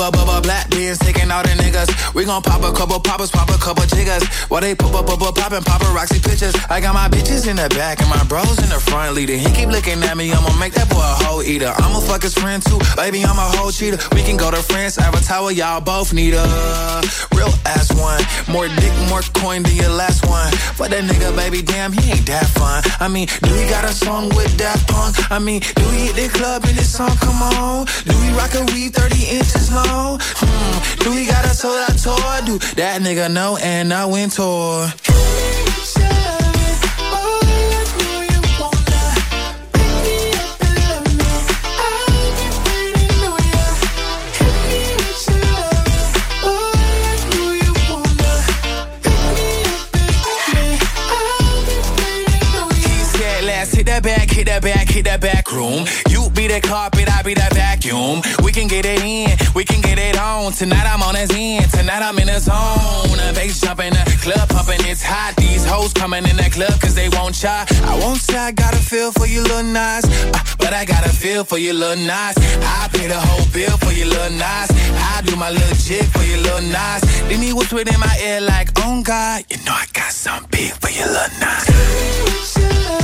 bubba bubba black beers taking all the niggas. We gon' pop a couple poppers, pop a couple jiggers. While they pop up, pop up, poppin' paparazzi pictures. I got my bitches in the back and my bros in the front leader. He keep looking at me, I'ma make that boy a hoe eater. I'ma fuck his friend too, baby, I'm a hoe cheater. We can go to France, Avatar, y'all both need a real ass one. More dick, more coin than your last one. But that nigga, baby, damn, he ain't that fun. I mean, do he got a song with Daft Punk? I mean, do he hit the club in this song? Come on. Do he rock a weave thirty inches long? Hmm. Do he got a sold out tour? Do that nigga know and I went tour. Hit that back, hit that back, hit that back room. You be the carpet, I be that vacuum. We can get it in, we can get it on. Tonight I'm on his end, tonight I'm in the zone. A bass jumping, the club pumping, it's hot. These hoes coming in the club cause they won't try. I won't say I got a feel for you little nice, uh, but I got a feel for you little nice. I pay the whole bill for you little nice. I do my little jig for you little nice. Then he whispered in my ear like, oh God, you know I got some big for you little nice.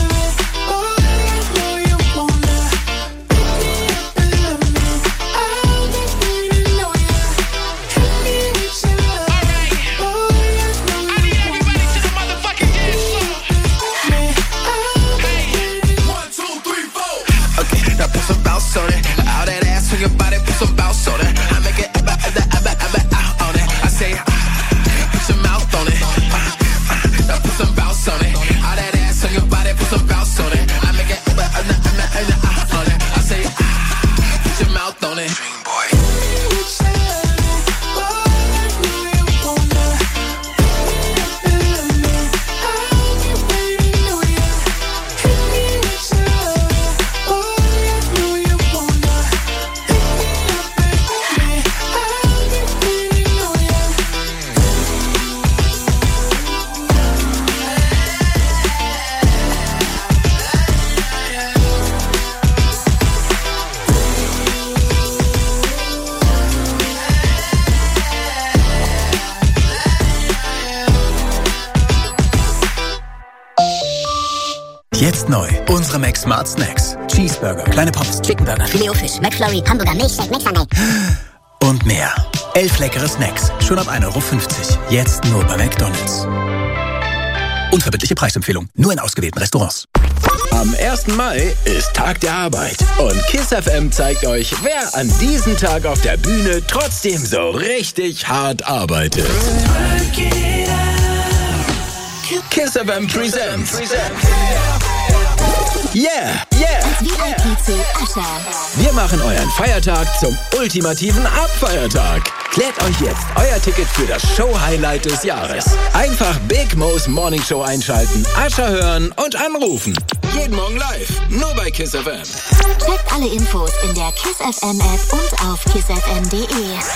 On it. All that ass on your body, put some bounce on it. I make it abba, abba, abba, abba, out on it. I say, put your mouth on it. Now put some bounce on it. All that ass on your body, put some bounce on it. I make it abba, abba, abba, abba, out on it. I say, put your mouth on it. Dream boy. Jetzt neu. Unsere Mac Smart Snacks. Cheeseburger, kleine Pommes, Chickenburger, Filet-O-Fisch, McFlurry, Hamburger Milchshake, McSunday. Und mehr. Elf leckere Snacks. Schon ab ein Euro fünfzig. Jetzt nur bei McDonald's. Unverbindliche Preisempfehlung. Nur in ausgewählten Restaurants. Am ersten Mai ist Tag der Arbeit. Und KISS F M zeigt euch, wer an diesem Tag auf der Bühne trotzdem so richtig hart arbeitet. KISS F M Presents. Yeah, yeah, V I P zu Usher. Wir machen euren Feiertag zum ultimativen Abfeiertag. Klärt euch jetzt euer Ticket für das Show-Highlight des Jahres. Einfach Big Mo's Morning Show einschalten, Usher hören und anrufen. Jeden Morgen live, nur bei KISS F M. Checkt alle Infos in der KISS F M App und auf kiss f m punkt d e.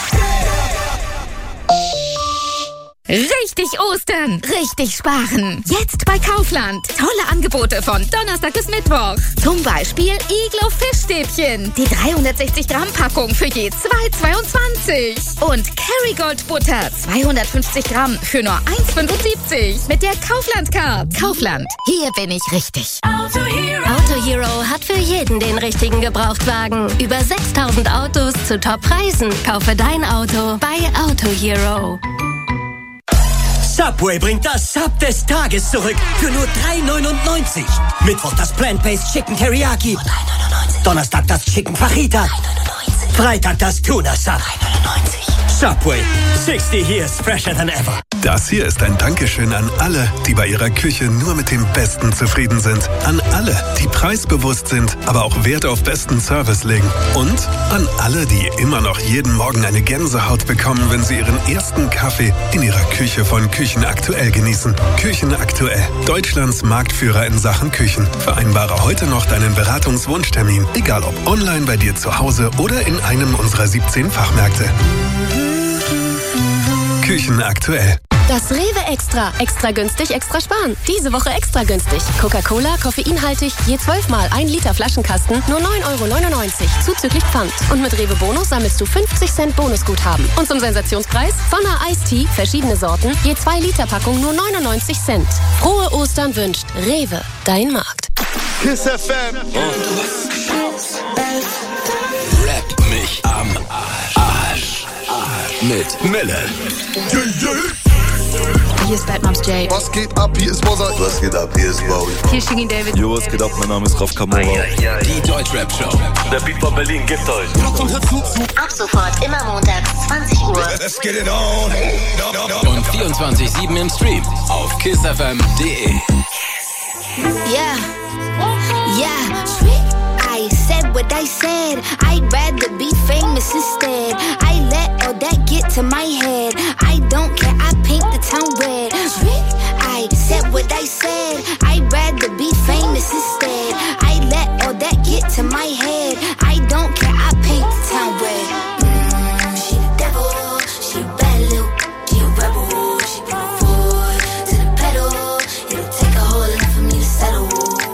Richtig Ostern, richtig sparen. Jetzt bei Kaufland. Tolle Angebote von Donnerstag bis Mittwoch. Zum Beispiel Iglo Fischstäbchen. Die dreihundertsechzig Gramm Packung für je zwei zweiundzwanzig. Und Kerrygold Butter zweihundertfünfzig Gramm für nur eins fünfundsiebzig. Mit der Kaufland Card. Kaufland. Hier bin ich richtig. Auto Hero. Auto Hero hat für jeden den richtigen Gebrauchtwagen. Über sechstausend Autos zu Top-Preisen. Kaufe dein Auto bei Auto Hero. Subway bringt das Sub des Tages zurück für nur drei neunundneunzig. Mittwoch das Plant-Based Chicken Teriyaki. drei neunundneunzig. Donnerstag das Chicken Fajita. drei neunundneunzig. Freitag das Tuna Sub. drei neunundneunzig. Subway. sixty years fresher than ever. Das hier ist ein Dankeschön an alle, die bei ihrer Küche nur mit dem Besten zufrieden sind. An alle, die preisbewusst sind, aber auch Wert auf besten Service legen. Und an alle, die immer noch jeden Morgen eine Gänsehaut bekommen, wenn sie ihren ersten Kaffee in ihrer Küche von Küchen aktuell genießen. Küchen aktuell. Deutschlands Marktführer in Sachen Küchen. Vereinbare heute noch deinen Beratungswunschtermin. Egal ob online bei dir zu Hause oder in einem unserer siebzehn Fachmärkte. Küchen aktuell. Das Rewe Extra. Extra günstig, extra sparen. Diese Woche extra günstig. Coca-Cola, koffeinhaltig, je zwölf Mal ein Liter Flaschenkasten, nur neun Euro neunundneunzig, zuzüglich Pfand. Und mit Rewe Bonus sammelst du fünfzig Cent Bonusguthaben. Und zum Sensationspreis Sonner Eistee, verschiedene Sorten, je zwei Liter Packung, nur neunundneunzig Cent. Frohe Ostern wünscht Rewe, dein Markt. Kiss F M. Rap mich am Arsch. Mit Mille. Hier ist Bad Moms J. Was geht ab? Hier ist Mozart. Was geht ab? Hier ist Bowie. Hier ist Shiggy David. Jo, was geht ab? Mein Name ist Raf Kamora. Die Deutschrap-Show. Der Beat von Berlin gibt euch. Ab sofort immer montags zwanzig Uhr. Let's get it on. Und vierundzwanzig sieben im Stream auf kiss f m punkt d e. Yeah, yeah. I said what I said. I'd rather be famous instead. I let all that get to my head. I don't care, I paint the town red. I said what I said. I'd rather be famous instead. I let all that get to my head. I don't care, I paint the town red. Mm, she the devil, she a bad little, she a rebel. She put her foot to the pedal. It'll take a whole lot for me to settle.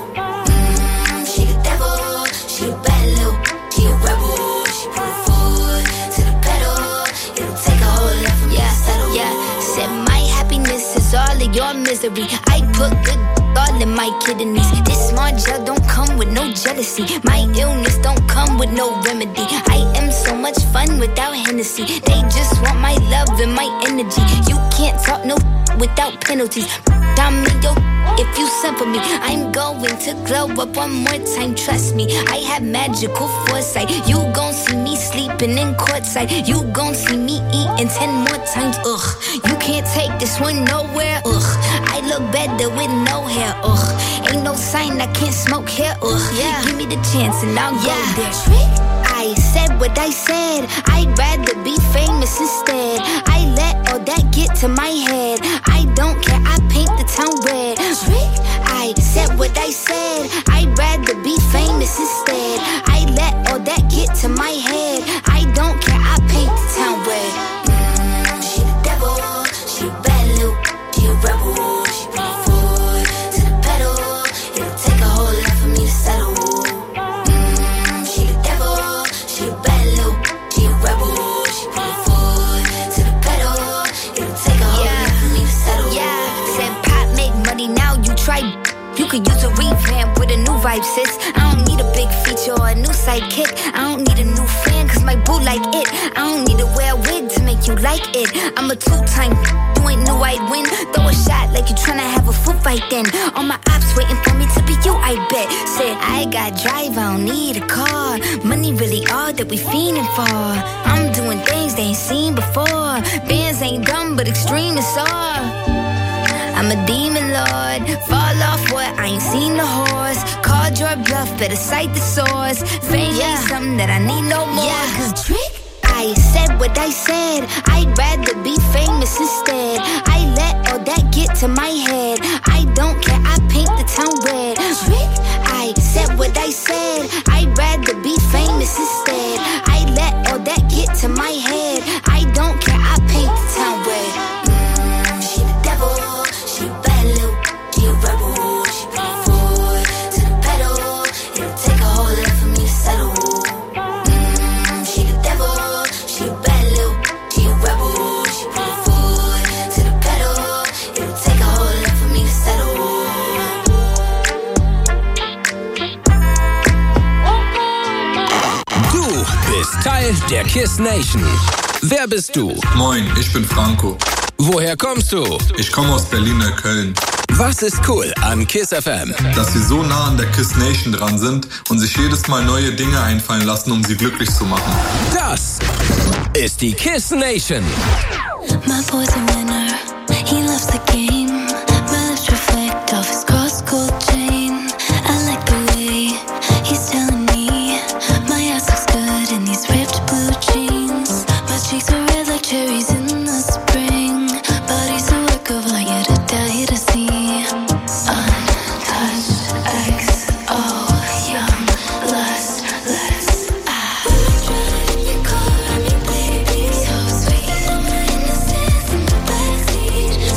Mm, she the devil, she a bad little, she a rebel. She put her foot to the pedal. It'll take a whole lot for me to settle. Yeah, said my happiness is all of your misery. I put good all in my kidneys. This small gel don't come with no jealousy. My illness don't come with no remedy. I am so much fun without Hennessy. They just want my love and my energy. You can't talk no without penalties. I'm me, yo, if you send for me, I'm going to glow up one more time. Trust me, I have magical foresight. You gon' see me sleeping in courtside. You gon' see me eating ten more times. Ugh, you can't take this one nowhere. Ugh, I look better with no hair. Ugh, ain't no sign I can't smoke here. Ugh, yeah, give me the chance and I'll yeah. go there. I said what I said. I'd rather be famous instead. I let all that get to my head. I don't care, I paint the town red. I said what I said. I'd rather be famous instead. I let all that get to my head. I don't care, I paint the town red. Mm, she the devil, she a bad little, she a rebel. She put her foot to the pedal. It'll take a whole lot for me to settle. Mm, she the devil, she a bad little, she a rebel. She put her foot to the pedal. It'll take a whole yeah. lot for me to settle. Yeah, said pop make money now. You try. You could use a revamp with a new vibe, sis. I don't need a big feature or a new sidekick. I don't need a new fan, cause my boo like it. I don't need to wear a wig to make you like it. I'm a two-time, you ain't knew I'd win. Throw a shot like you tryna have a foot fight then. All my ops waiting for me to be you, I bet. Said, I got drive, I don't need a car. Money really all that we fiending for. I'm doing things they ain't seen before. Bands ain't dumb, but extreme is all. I'm a demon lord, fall off what, I ain't seen the horse. Called your bluff, better cite the source. Fame yeah. ain't something that I need no more. Yeah, cause trick, I said what I said. I'd rather be famous instead. I let all that get to my head. I don't care, I paint the town red. Trick, I said what I said. I'd rather be famous instead. I let all that get to my head. I don't care, I paint the town red. Mm, she the devil. She a bad little, she a rebel. She put her foot to the pedal. It'll take a whole lot for me to settle. Mm, she the devil, she a bad little, she a rebel. She put her foot to the pedal. It'll take a whole lot for me to settle. Du bist Teil der Kiss Nation. Wer bist du? Moin, ich bin Franco. Woher kommst du? Ich komme aus Berlin-Neukölln. Was ist cool an Kiss F M? Dass sie so nah an der Kiss Nation dran sind und sich jedes Mal neue Dinge einfallen lassen, um sie glücklich zu machen. Das ist die Kiss Nation. My boy's a winner, he loves the game. My lips reflect off his cross-gold chain. I like the way he's telling me my ass looks good in these ripped blue jeans. My cheeks are red like cherries in the spring. Body's a work of art, yeah, to die to see. Untouched, X O, young, lustless. Ah, call me baby, so sweet. My innocence in the backseat.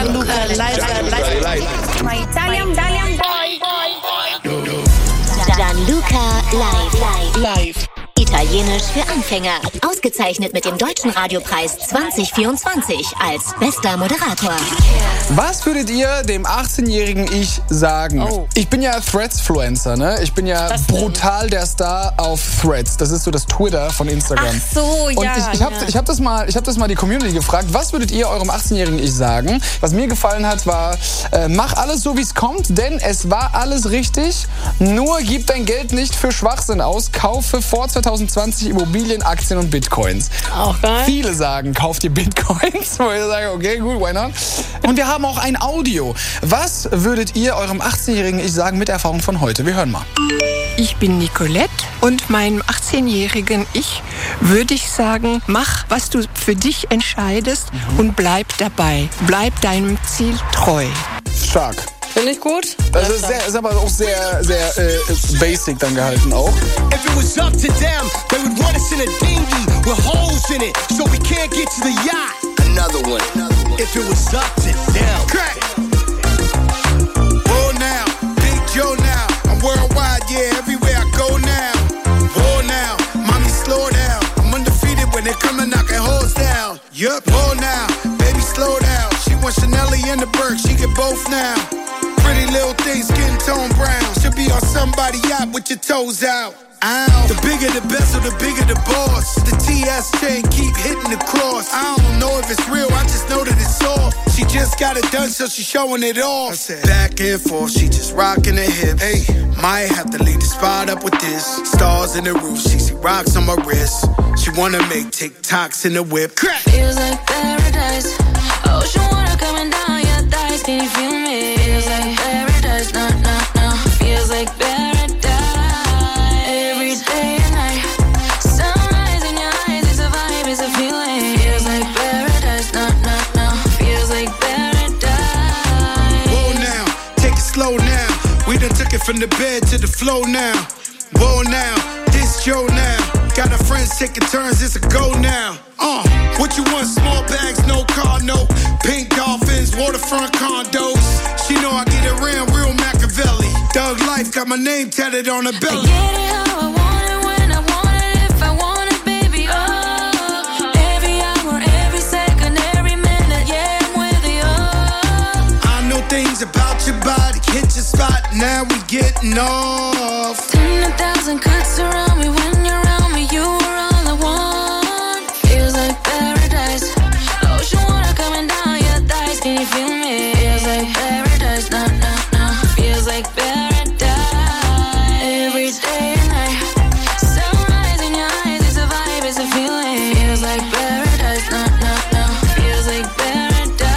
Gianluca, live, live. My Italian, Italian boy. Gianluca live. Live. Italienisch für Anfänger. Ausgezeichnet mit dem Deutschen Radiopreis zwanzig vierundzwanzig als bester Moderator. Was würdet ihr dem achtzehnjährigen Ich sagen? Oh. Ich bin ja Threads-Fluencer, ne? Ich bin ja brutal der Star auf Threads. Das ist so das Twitter von Instagram. Ach so, ja. Und ich, ich habe ja. ich hab das, mal- ich hab das mal die Community gefragt. Was würdet ihr eurem achtzehnjährigen Ich sagen? Was mir gefallen hat, war, äh, mach alles so, wie es kommt, denn es war alles richtig. Nur gib dein Geld nicht für Schwachsinn aus. Kaufe vor zwanzig zwanzig Immobilien, Aktien und Bitcoins. Auch geil. Viele sagen, kauft ihr Bitcoins. Wo ich sage, okay, gut, why not? Und wir haben auch ein Audio. Was würdet ihr eurem achtzehnjährigen Ich sagen mit Erfahrung von heute? Wir hören mal. Ich bin Nicolette und meinem achtzehnjährigen Ich würde ich sagen, mach, was du für dich entscheidest und bleib dabei. Bleib deinem Ziel treu. Stark. Finde ich gut. Das ist, sehr, ist aber auch sehr, sehr äh, basic dann gehalten auch. If it was up to them, they would want us in a dinghy with holes in it, so we can't get to the yacht. Another one. If it was up to them. Crack. Whoa now, Big Joe now. I'm worldwide, yeah, everywhere I go now. Whoa now, mommy slow down. I'm undefeated when they come to knocking holes down. Yup. Whoa now, baby slow down. She wants Chanelly and the Burke, she get both now. Pretty little thing, skin tone brown. Should be on somebody yacht with your toes out. Ow. The bigger the bezel, the bigger the boss. The T S chain keep hitting the cross. I don't know if it's real, I just know that it's soft. She just got it done, so she showing it off. Back and forth, she just rocking her hips. Hey, might have to leave the spot up with this. Stars in the roof, she see rocks on my wrist. She wanna make TikToks in the whip. Crack. Feels like paradise. Ocean water coming down your thighs. Can you feel me? Feels like paradise. No, no, no. Feels like paradise. Every day and night. Sunrise in your eyes. It's a vibe. It's a feeling. Feels like paradise. No, no, no. Feels like paradise. Whoa now, take it slow now. We done took it from the bed to the floor now. Whoa now, this Joe now. Got our friends taking turns, it's a go now. Uh, what you want? Small bags, no car, no. Pink dolphins, waterfront condos. She know I get around real Machiavelli. Doug Life got my name tatted on her belly. I get it how I want it, when I want it, if I want it, baby, oh. Every hour, every second, every minute, yeah, I'm with you, oh. I know things about your body, hit your spot, now we getting off. Ten thousand cuts around me when you're around me, you are all I want. Feels like paradise. Ocean water coming down your thighs, can you feel me? Feels like paradise, no, no, no. Feels like paradise. Every day and night. Sunrise in your eyes, it's a vibe, it's a feeling. Feels like paradise, no, no, no. Feels like paradise.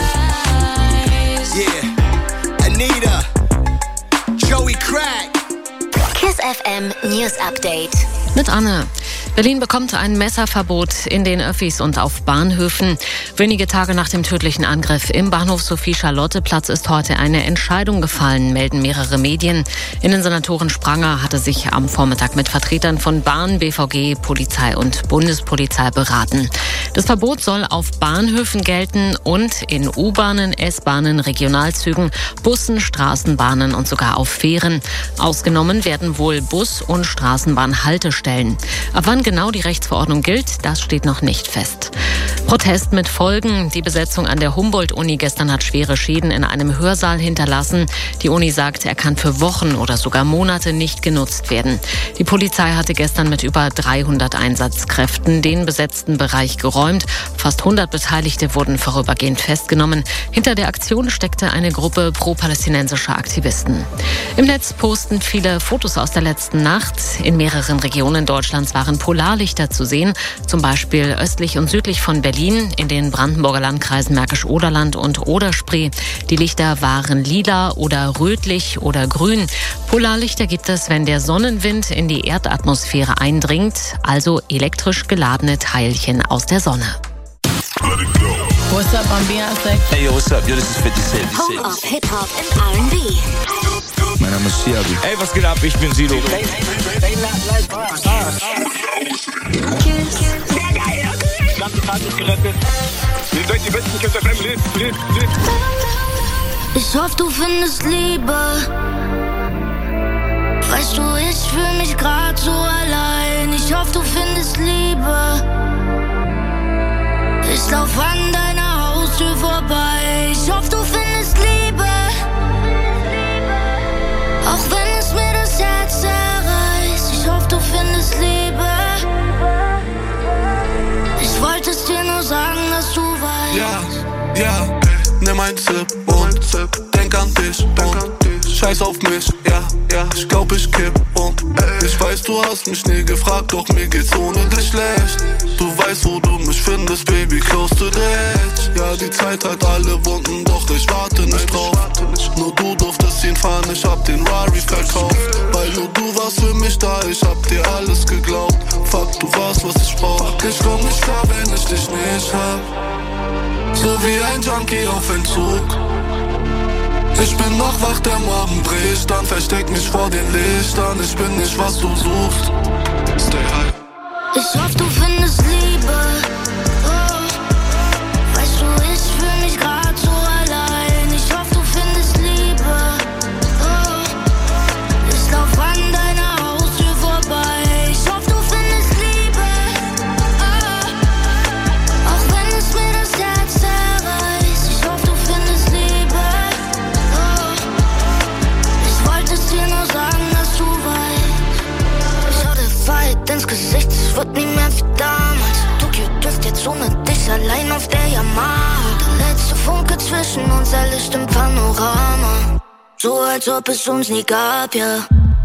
Yeah, Anita, Joey Crack. KISS F M News Update. Mit Anne. Berlin bekommt ein Messerverbot in den Öffis und auf Bahnhöfen. Wenige Tage nach dem tödlichen Angriff im Bahnhof Sophie-Charlotte-Platz ist heute eine Entscheidung gefallen, melden mehrere Medien. Innensenatorin Spranger hatte sich am Vormittag mit Vertretern von Bahn, B V G, Polizei und Bundespolizei beraten. Das Verbot soll auf Bahnhöfen gelten und in U-Bahnen, S-Bahnen, Regionalzügen, Bussen, Straßenbahnen und sogar auf Fähren. Ausgenommen werden wohl Bus- und Straßenbahnhaltestellen. Ab wann genau die Rechtsverordnung gilt, das steht noch nicht fest. Protest mit Folgen. Die Besetzung an der Humboldt-Uni gestern hat schwere Schäden in einem Hörsaal hinterlassen. Die Uni sagt, er kann für Wochen oder sogar Monate nicht genutzt werden. Die Polizei hatte gestern mit über dreihundert Einsatzkräften den besetzten Bereich geräumt. Fast hundert Beteiligte wurden vorübergehend festgenommen. Hinter der Aktion steckte eine Gruppe pro-palästinensischer Aktivisten. Im Netz posten viele Fotos aus der letzten Nacht. In mehreren Regionen Deutschlands waren Polarlichter zu sehen, zum Beispiel östlich und südlich von Berlin, in den Brandenburger Landkreisen Märkisch-Oderland und Oder-Spree. Die Lichter waren lila oder rötlich oder grün. Polarlichter gibt es, wenn der Sonnenwind in die Erdatmosphäre eindringt, also elektrisch geladene Teilchen aus der Sonne. What's up, I'm Beyonce. Hey, yo, what's up? Yo, this is fifty Cent. Home of Hip-Hop and R and B. Mein Name ist Siabi. Ey, was geht ab? Ich bin Sido. Die Party ist gerettet. Ihr seid die besten Kids F M. Lebt, lebt, lebt. Ich hoffe, du findest Liebe. Weißt du, ich fühl mich grad so allein. Ich hoffe, du findest Liebe. Ich lauf an deiner Haustür vorbei. Ich hoffe, du findest Liebe. Auch wenn es mir das Herz zerreißt. Ich hoffe, du findest Liebe. Ich wollte es dir nur sagen, dass du weißt. Ja, ja, nimm ein Sip und denk an dich und scheiß auf mich, ja, ja, ich glaub ich kipp um. Ich weiß, du hast mich nie gefragt, doch mir geht's ohne dich schlecht. Du weißt, wo du mich findest, Baby, close to the edge. Ja, die Zeit hat alle Wunden, doch ich warte nicht drauf. Nur du durftest ihn fahren, ich hab den Rari verkauft. Weil nur du warst für mich da, ich hab dir alles geglaubt. Fuck, du warst, was ich brauch. Ich komm nicht klar, wenn ich dich nicht hab. So wie ein Junkie auf Entzug. Ich bin noch wach, der Morgen bricht, dann versteck mich vor den Lichtern. Ich bin nicht, was du suchst. Stay high. Ich hoffe, du findest Liebe. Oh. Weißt du, ich fühl mich grad so allein. Ich hoffe, du findest Liebe. Oh. Ich lauf an deiner Haustür vorbei. Ich hoffe, du findest Liebe. Oh. Auch wenn es mir das Herz zerreißt. Ich hoffe, du findest Liebe. Ich wollte es dir nur sagen, dass du weißt. Schau der Wahrheit ins Gesicht, es wird nie mehr wie damals. Tokio Drift jetzt ohne dich allein auf der Yamaha. Der letzte Funke zwischen uns erlischt im Panorama. So als ob es uns nie gab, ja.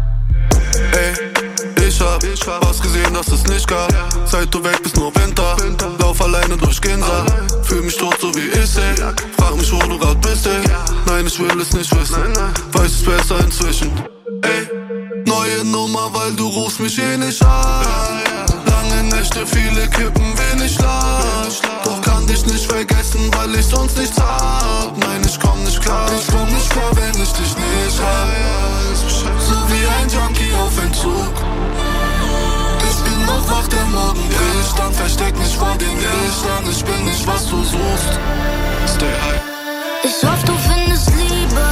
Ey, ich hab was gesehen, das es nicht gab. Seit du weg bist, nur Winter. Lauf alleine durch Ginza. Fühl mich tot, so wie ich seh. Frag mich, wo du grad bist, ey. Nein, ich will es nicht wissen. Weiß es besser inzwischen. Ey, neue Nummer, weil du rufst mich eh nicht an. Lange Nächte, viele Kippen, wenig Schlaf. Doch kann dich nicht vergessen, weil ich sonst nichts hab. Nein, ich komm nicht klar, ich komm nicht klar, wenn ich dich nicht hab. So wie ein Junkie auf Entzug. Ich bin noch wach, der Morgen bricht, dann versteck mich vor den Lichtern. Ich bin nicht, was du suchst. Stay high. Ich hoffe, du findest Liebe.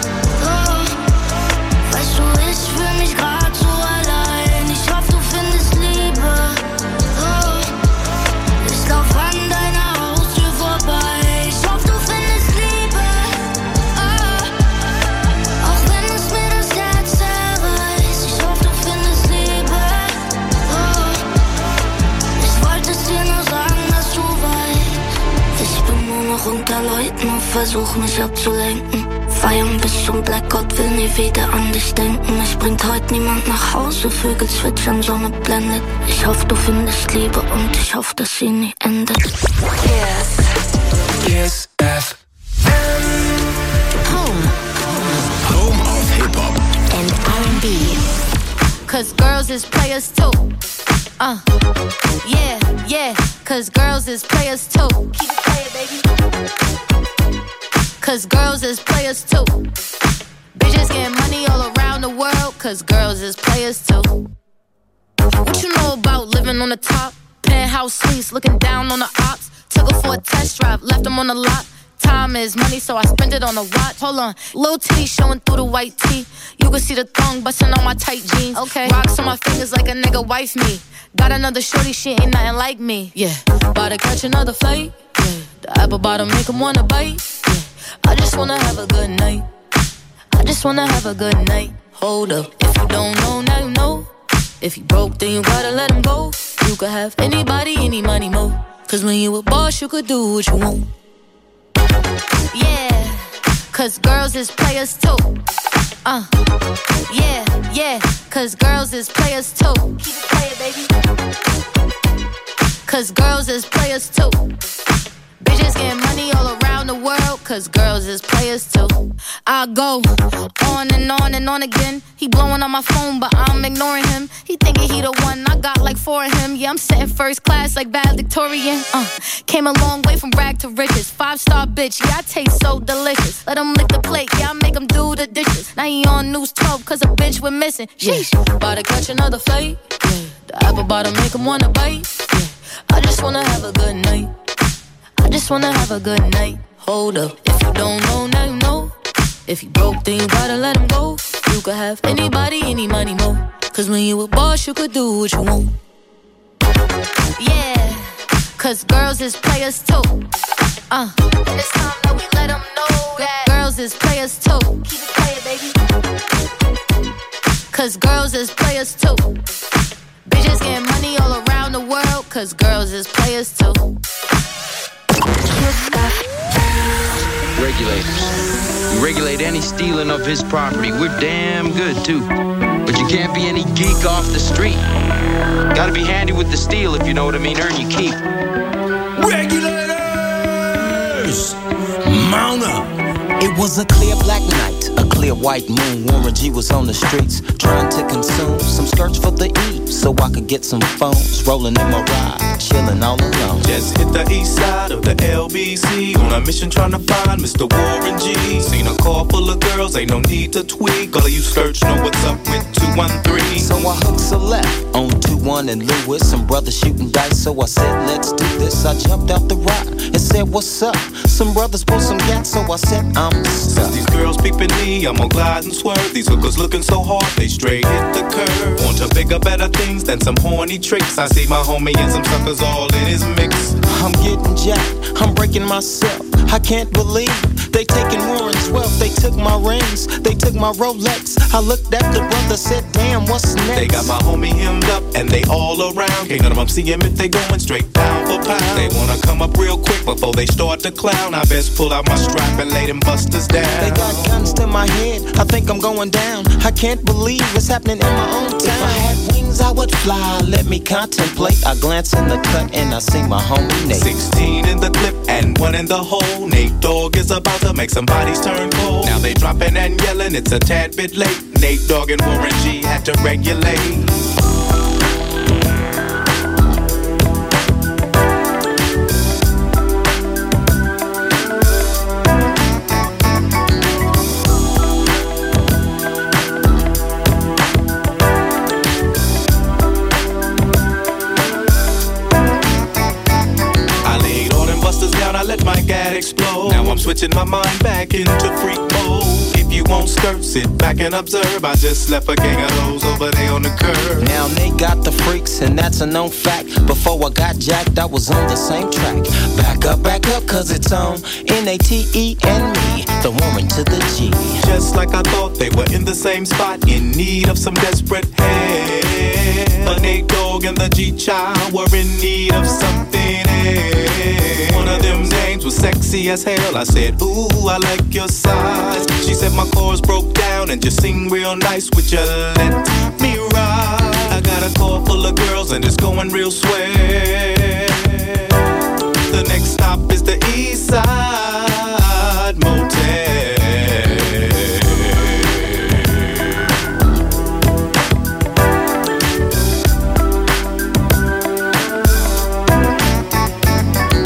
Oh. Weißt du, ich fühl mich grad so allein. Ich hoffe, du findest Liebe. Oh. Ich lauf an deiner Haustür vorbei. Ich hoffe, du findest Liebe. Oh. Auch wenn es mir das Herz zerreißt. Ich hoffe, du findest Liebe. Oh. Ich wollte es dir nur sagen, dass du weißt. Ich bin nur noch unter Leuten und versuch mich abzulenken. Feiern bis zum Blackout, will nie wieder an dich denken. Es bringt heute niemand nach Hause, Vögel zwitschern, Sonne blendet. Ich hoffe, du findest Liebe und ich hoffe, dass sie nie endet. Kiss. Kiss F M. Home. Home of Hip-Hop. And R and B. Cause girls is players too. Uh, yeah, yeah. Cause girls is players too. Keep it playing, baby. Cause girls is players too. Bitches getting money all around the world. Cause girls is players too. What you know about living on the top? Penthouse suites, looking down on the ops. Took her for a test drive, left them on the lot. Time is money, so I spend it on a watch. Hold on, little titty showing through the white tee. You can see the thong busting on my tight jeans. Okay, rocks on my fingers like a nigga wife me. Got another shorty, she ain't nothing like me. Yeah, about to catch another flight. Yeah, the apple bottom make him wanna bite. Yeah, I just wanna have a good night. I just wanna have a good night. Hold up, if you don't know, now you know. If you broke, then you gotta let him go. You could have anybody, any money, mo. Cause when you a boss, you could do what you want. Yeah, cause girls is players too. Uh, yeah, yeah, cause girls is players too. Keep it playing, baby. Cause girls is players too. Bitches getting money all around the world. Cause girls is players too. I go on and on and on again. He blowing on my phone, but I'm ignoring him. He thinking he the one, I got like four of him. Yeah, I'm sitting first class like valedictorian. Uh, came a long way from rag to riches. Five star bitch, yeah, I taste so delicious. Let him lick the plate, yeah, I make him do the dishes. Now he on news twelve, cause a bitch went missing. Sheesh, yeah. About to catch another flight. Yeah. The apple bottom make him wanna bite. Yeah. I just wanna have a good night. I just wanna have a good night. Hold up, if you don't know, now you know. If you broke, then you gotta let him go. You could have anybody, any money, mo. Cause when you a boss, you could do what you want. Yeah, cause girls is players too. Uh, and it's time that we let them know that girls is players too. Keep it playing, baby. Cause girls is players too. Bitches getting money all around the world. Cause girls is players too. Regulators. You regulate any stealing of his property. We're damn good too. But you can't be any geek off the street. Gotta be handy with the steel, if you know what I mean. Earn your keep. Regulators! Mount up! It was a clear black night, a clear white moon. Warren G was on the streets, trying to consume some skirts for the E, so I could get some phones. Rolling in my ride, chilling all alone. Just hit the east side of the L B C, on a mission trying to find Mister Warren G. Seen a car full of girls, ain't no need to tweak. All of you search know what's up with two one three. So I hooked a left on two one and Lewis. Some brothers shooting dice, so I said, let's do this. I jumped out the ride and said, what's up? Some brothers pulled some gas, so I said, I'm Since these girls peeping me, I'm gonna glide and swerve. These hookers looking so hard, they straight hit the curve. Want to bigger, better things than some horny tricks. I see my homie and some suckers all in his mix. I'm getting jacked, I'm breaking myself. I can't believe they taking Warren's wealth. They took my rings, they took my Rolex. I looked at the brother, said, damn, what's next? They got my homie hemmed up and they all around. Can't none of them see him if they going straight pound for pound. They wanna come up real quick before they start to clown. I best pull out my strap and lay them busters down. They got guns to my head, I think I'm going down. I can't believe it's happening in my own town. If I had wings, I would fly, let me contemplate. I glance in the cut and I see my homie Nate. Sixteen in the clip and one in the hole. Nate Dogg is about to make some bodies turn cold. Now they dropping and yelling, it's a tad bit late. Nate Dogg and Warren G had to regulate. I let my gat explode. Now I'm switching my mind back into freak mode. If you won't skirt, sit back and observe. I just left a gang of those over there on the curb. Now they got the freaks and that's a known fact. Before I got jacked, I was on the same track. Back up, back up, cause it's on N A T E and me, the Warren to the G. Just like I thought, they were in the same spot, in need of some desperate help. The Nate Dogg and the G-Child were in need of something else. One of them names was sexy as hell. I said, ooh, I like your size. She said my chords broke down and just sing real nice. Would you let me ride? I got a car full of girls and it's going real swell. The next stop is the east side.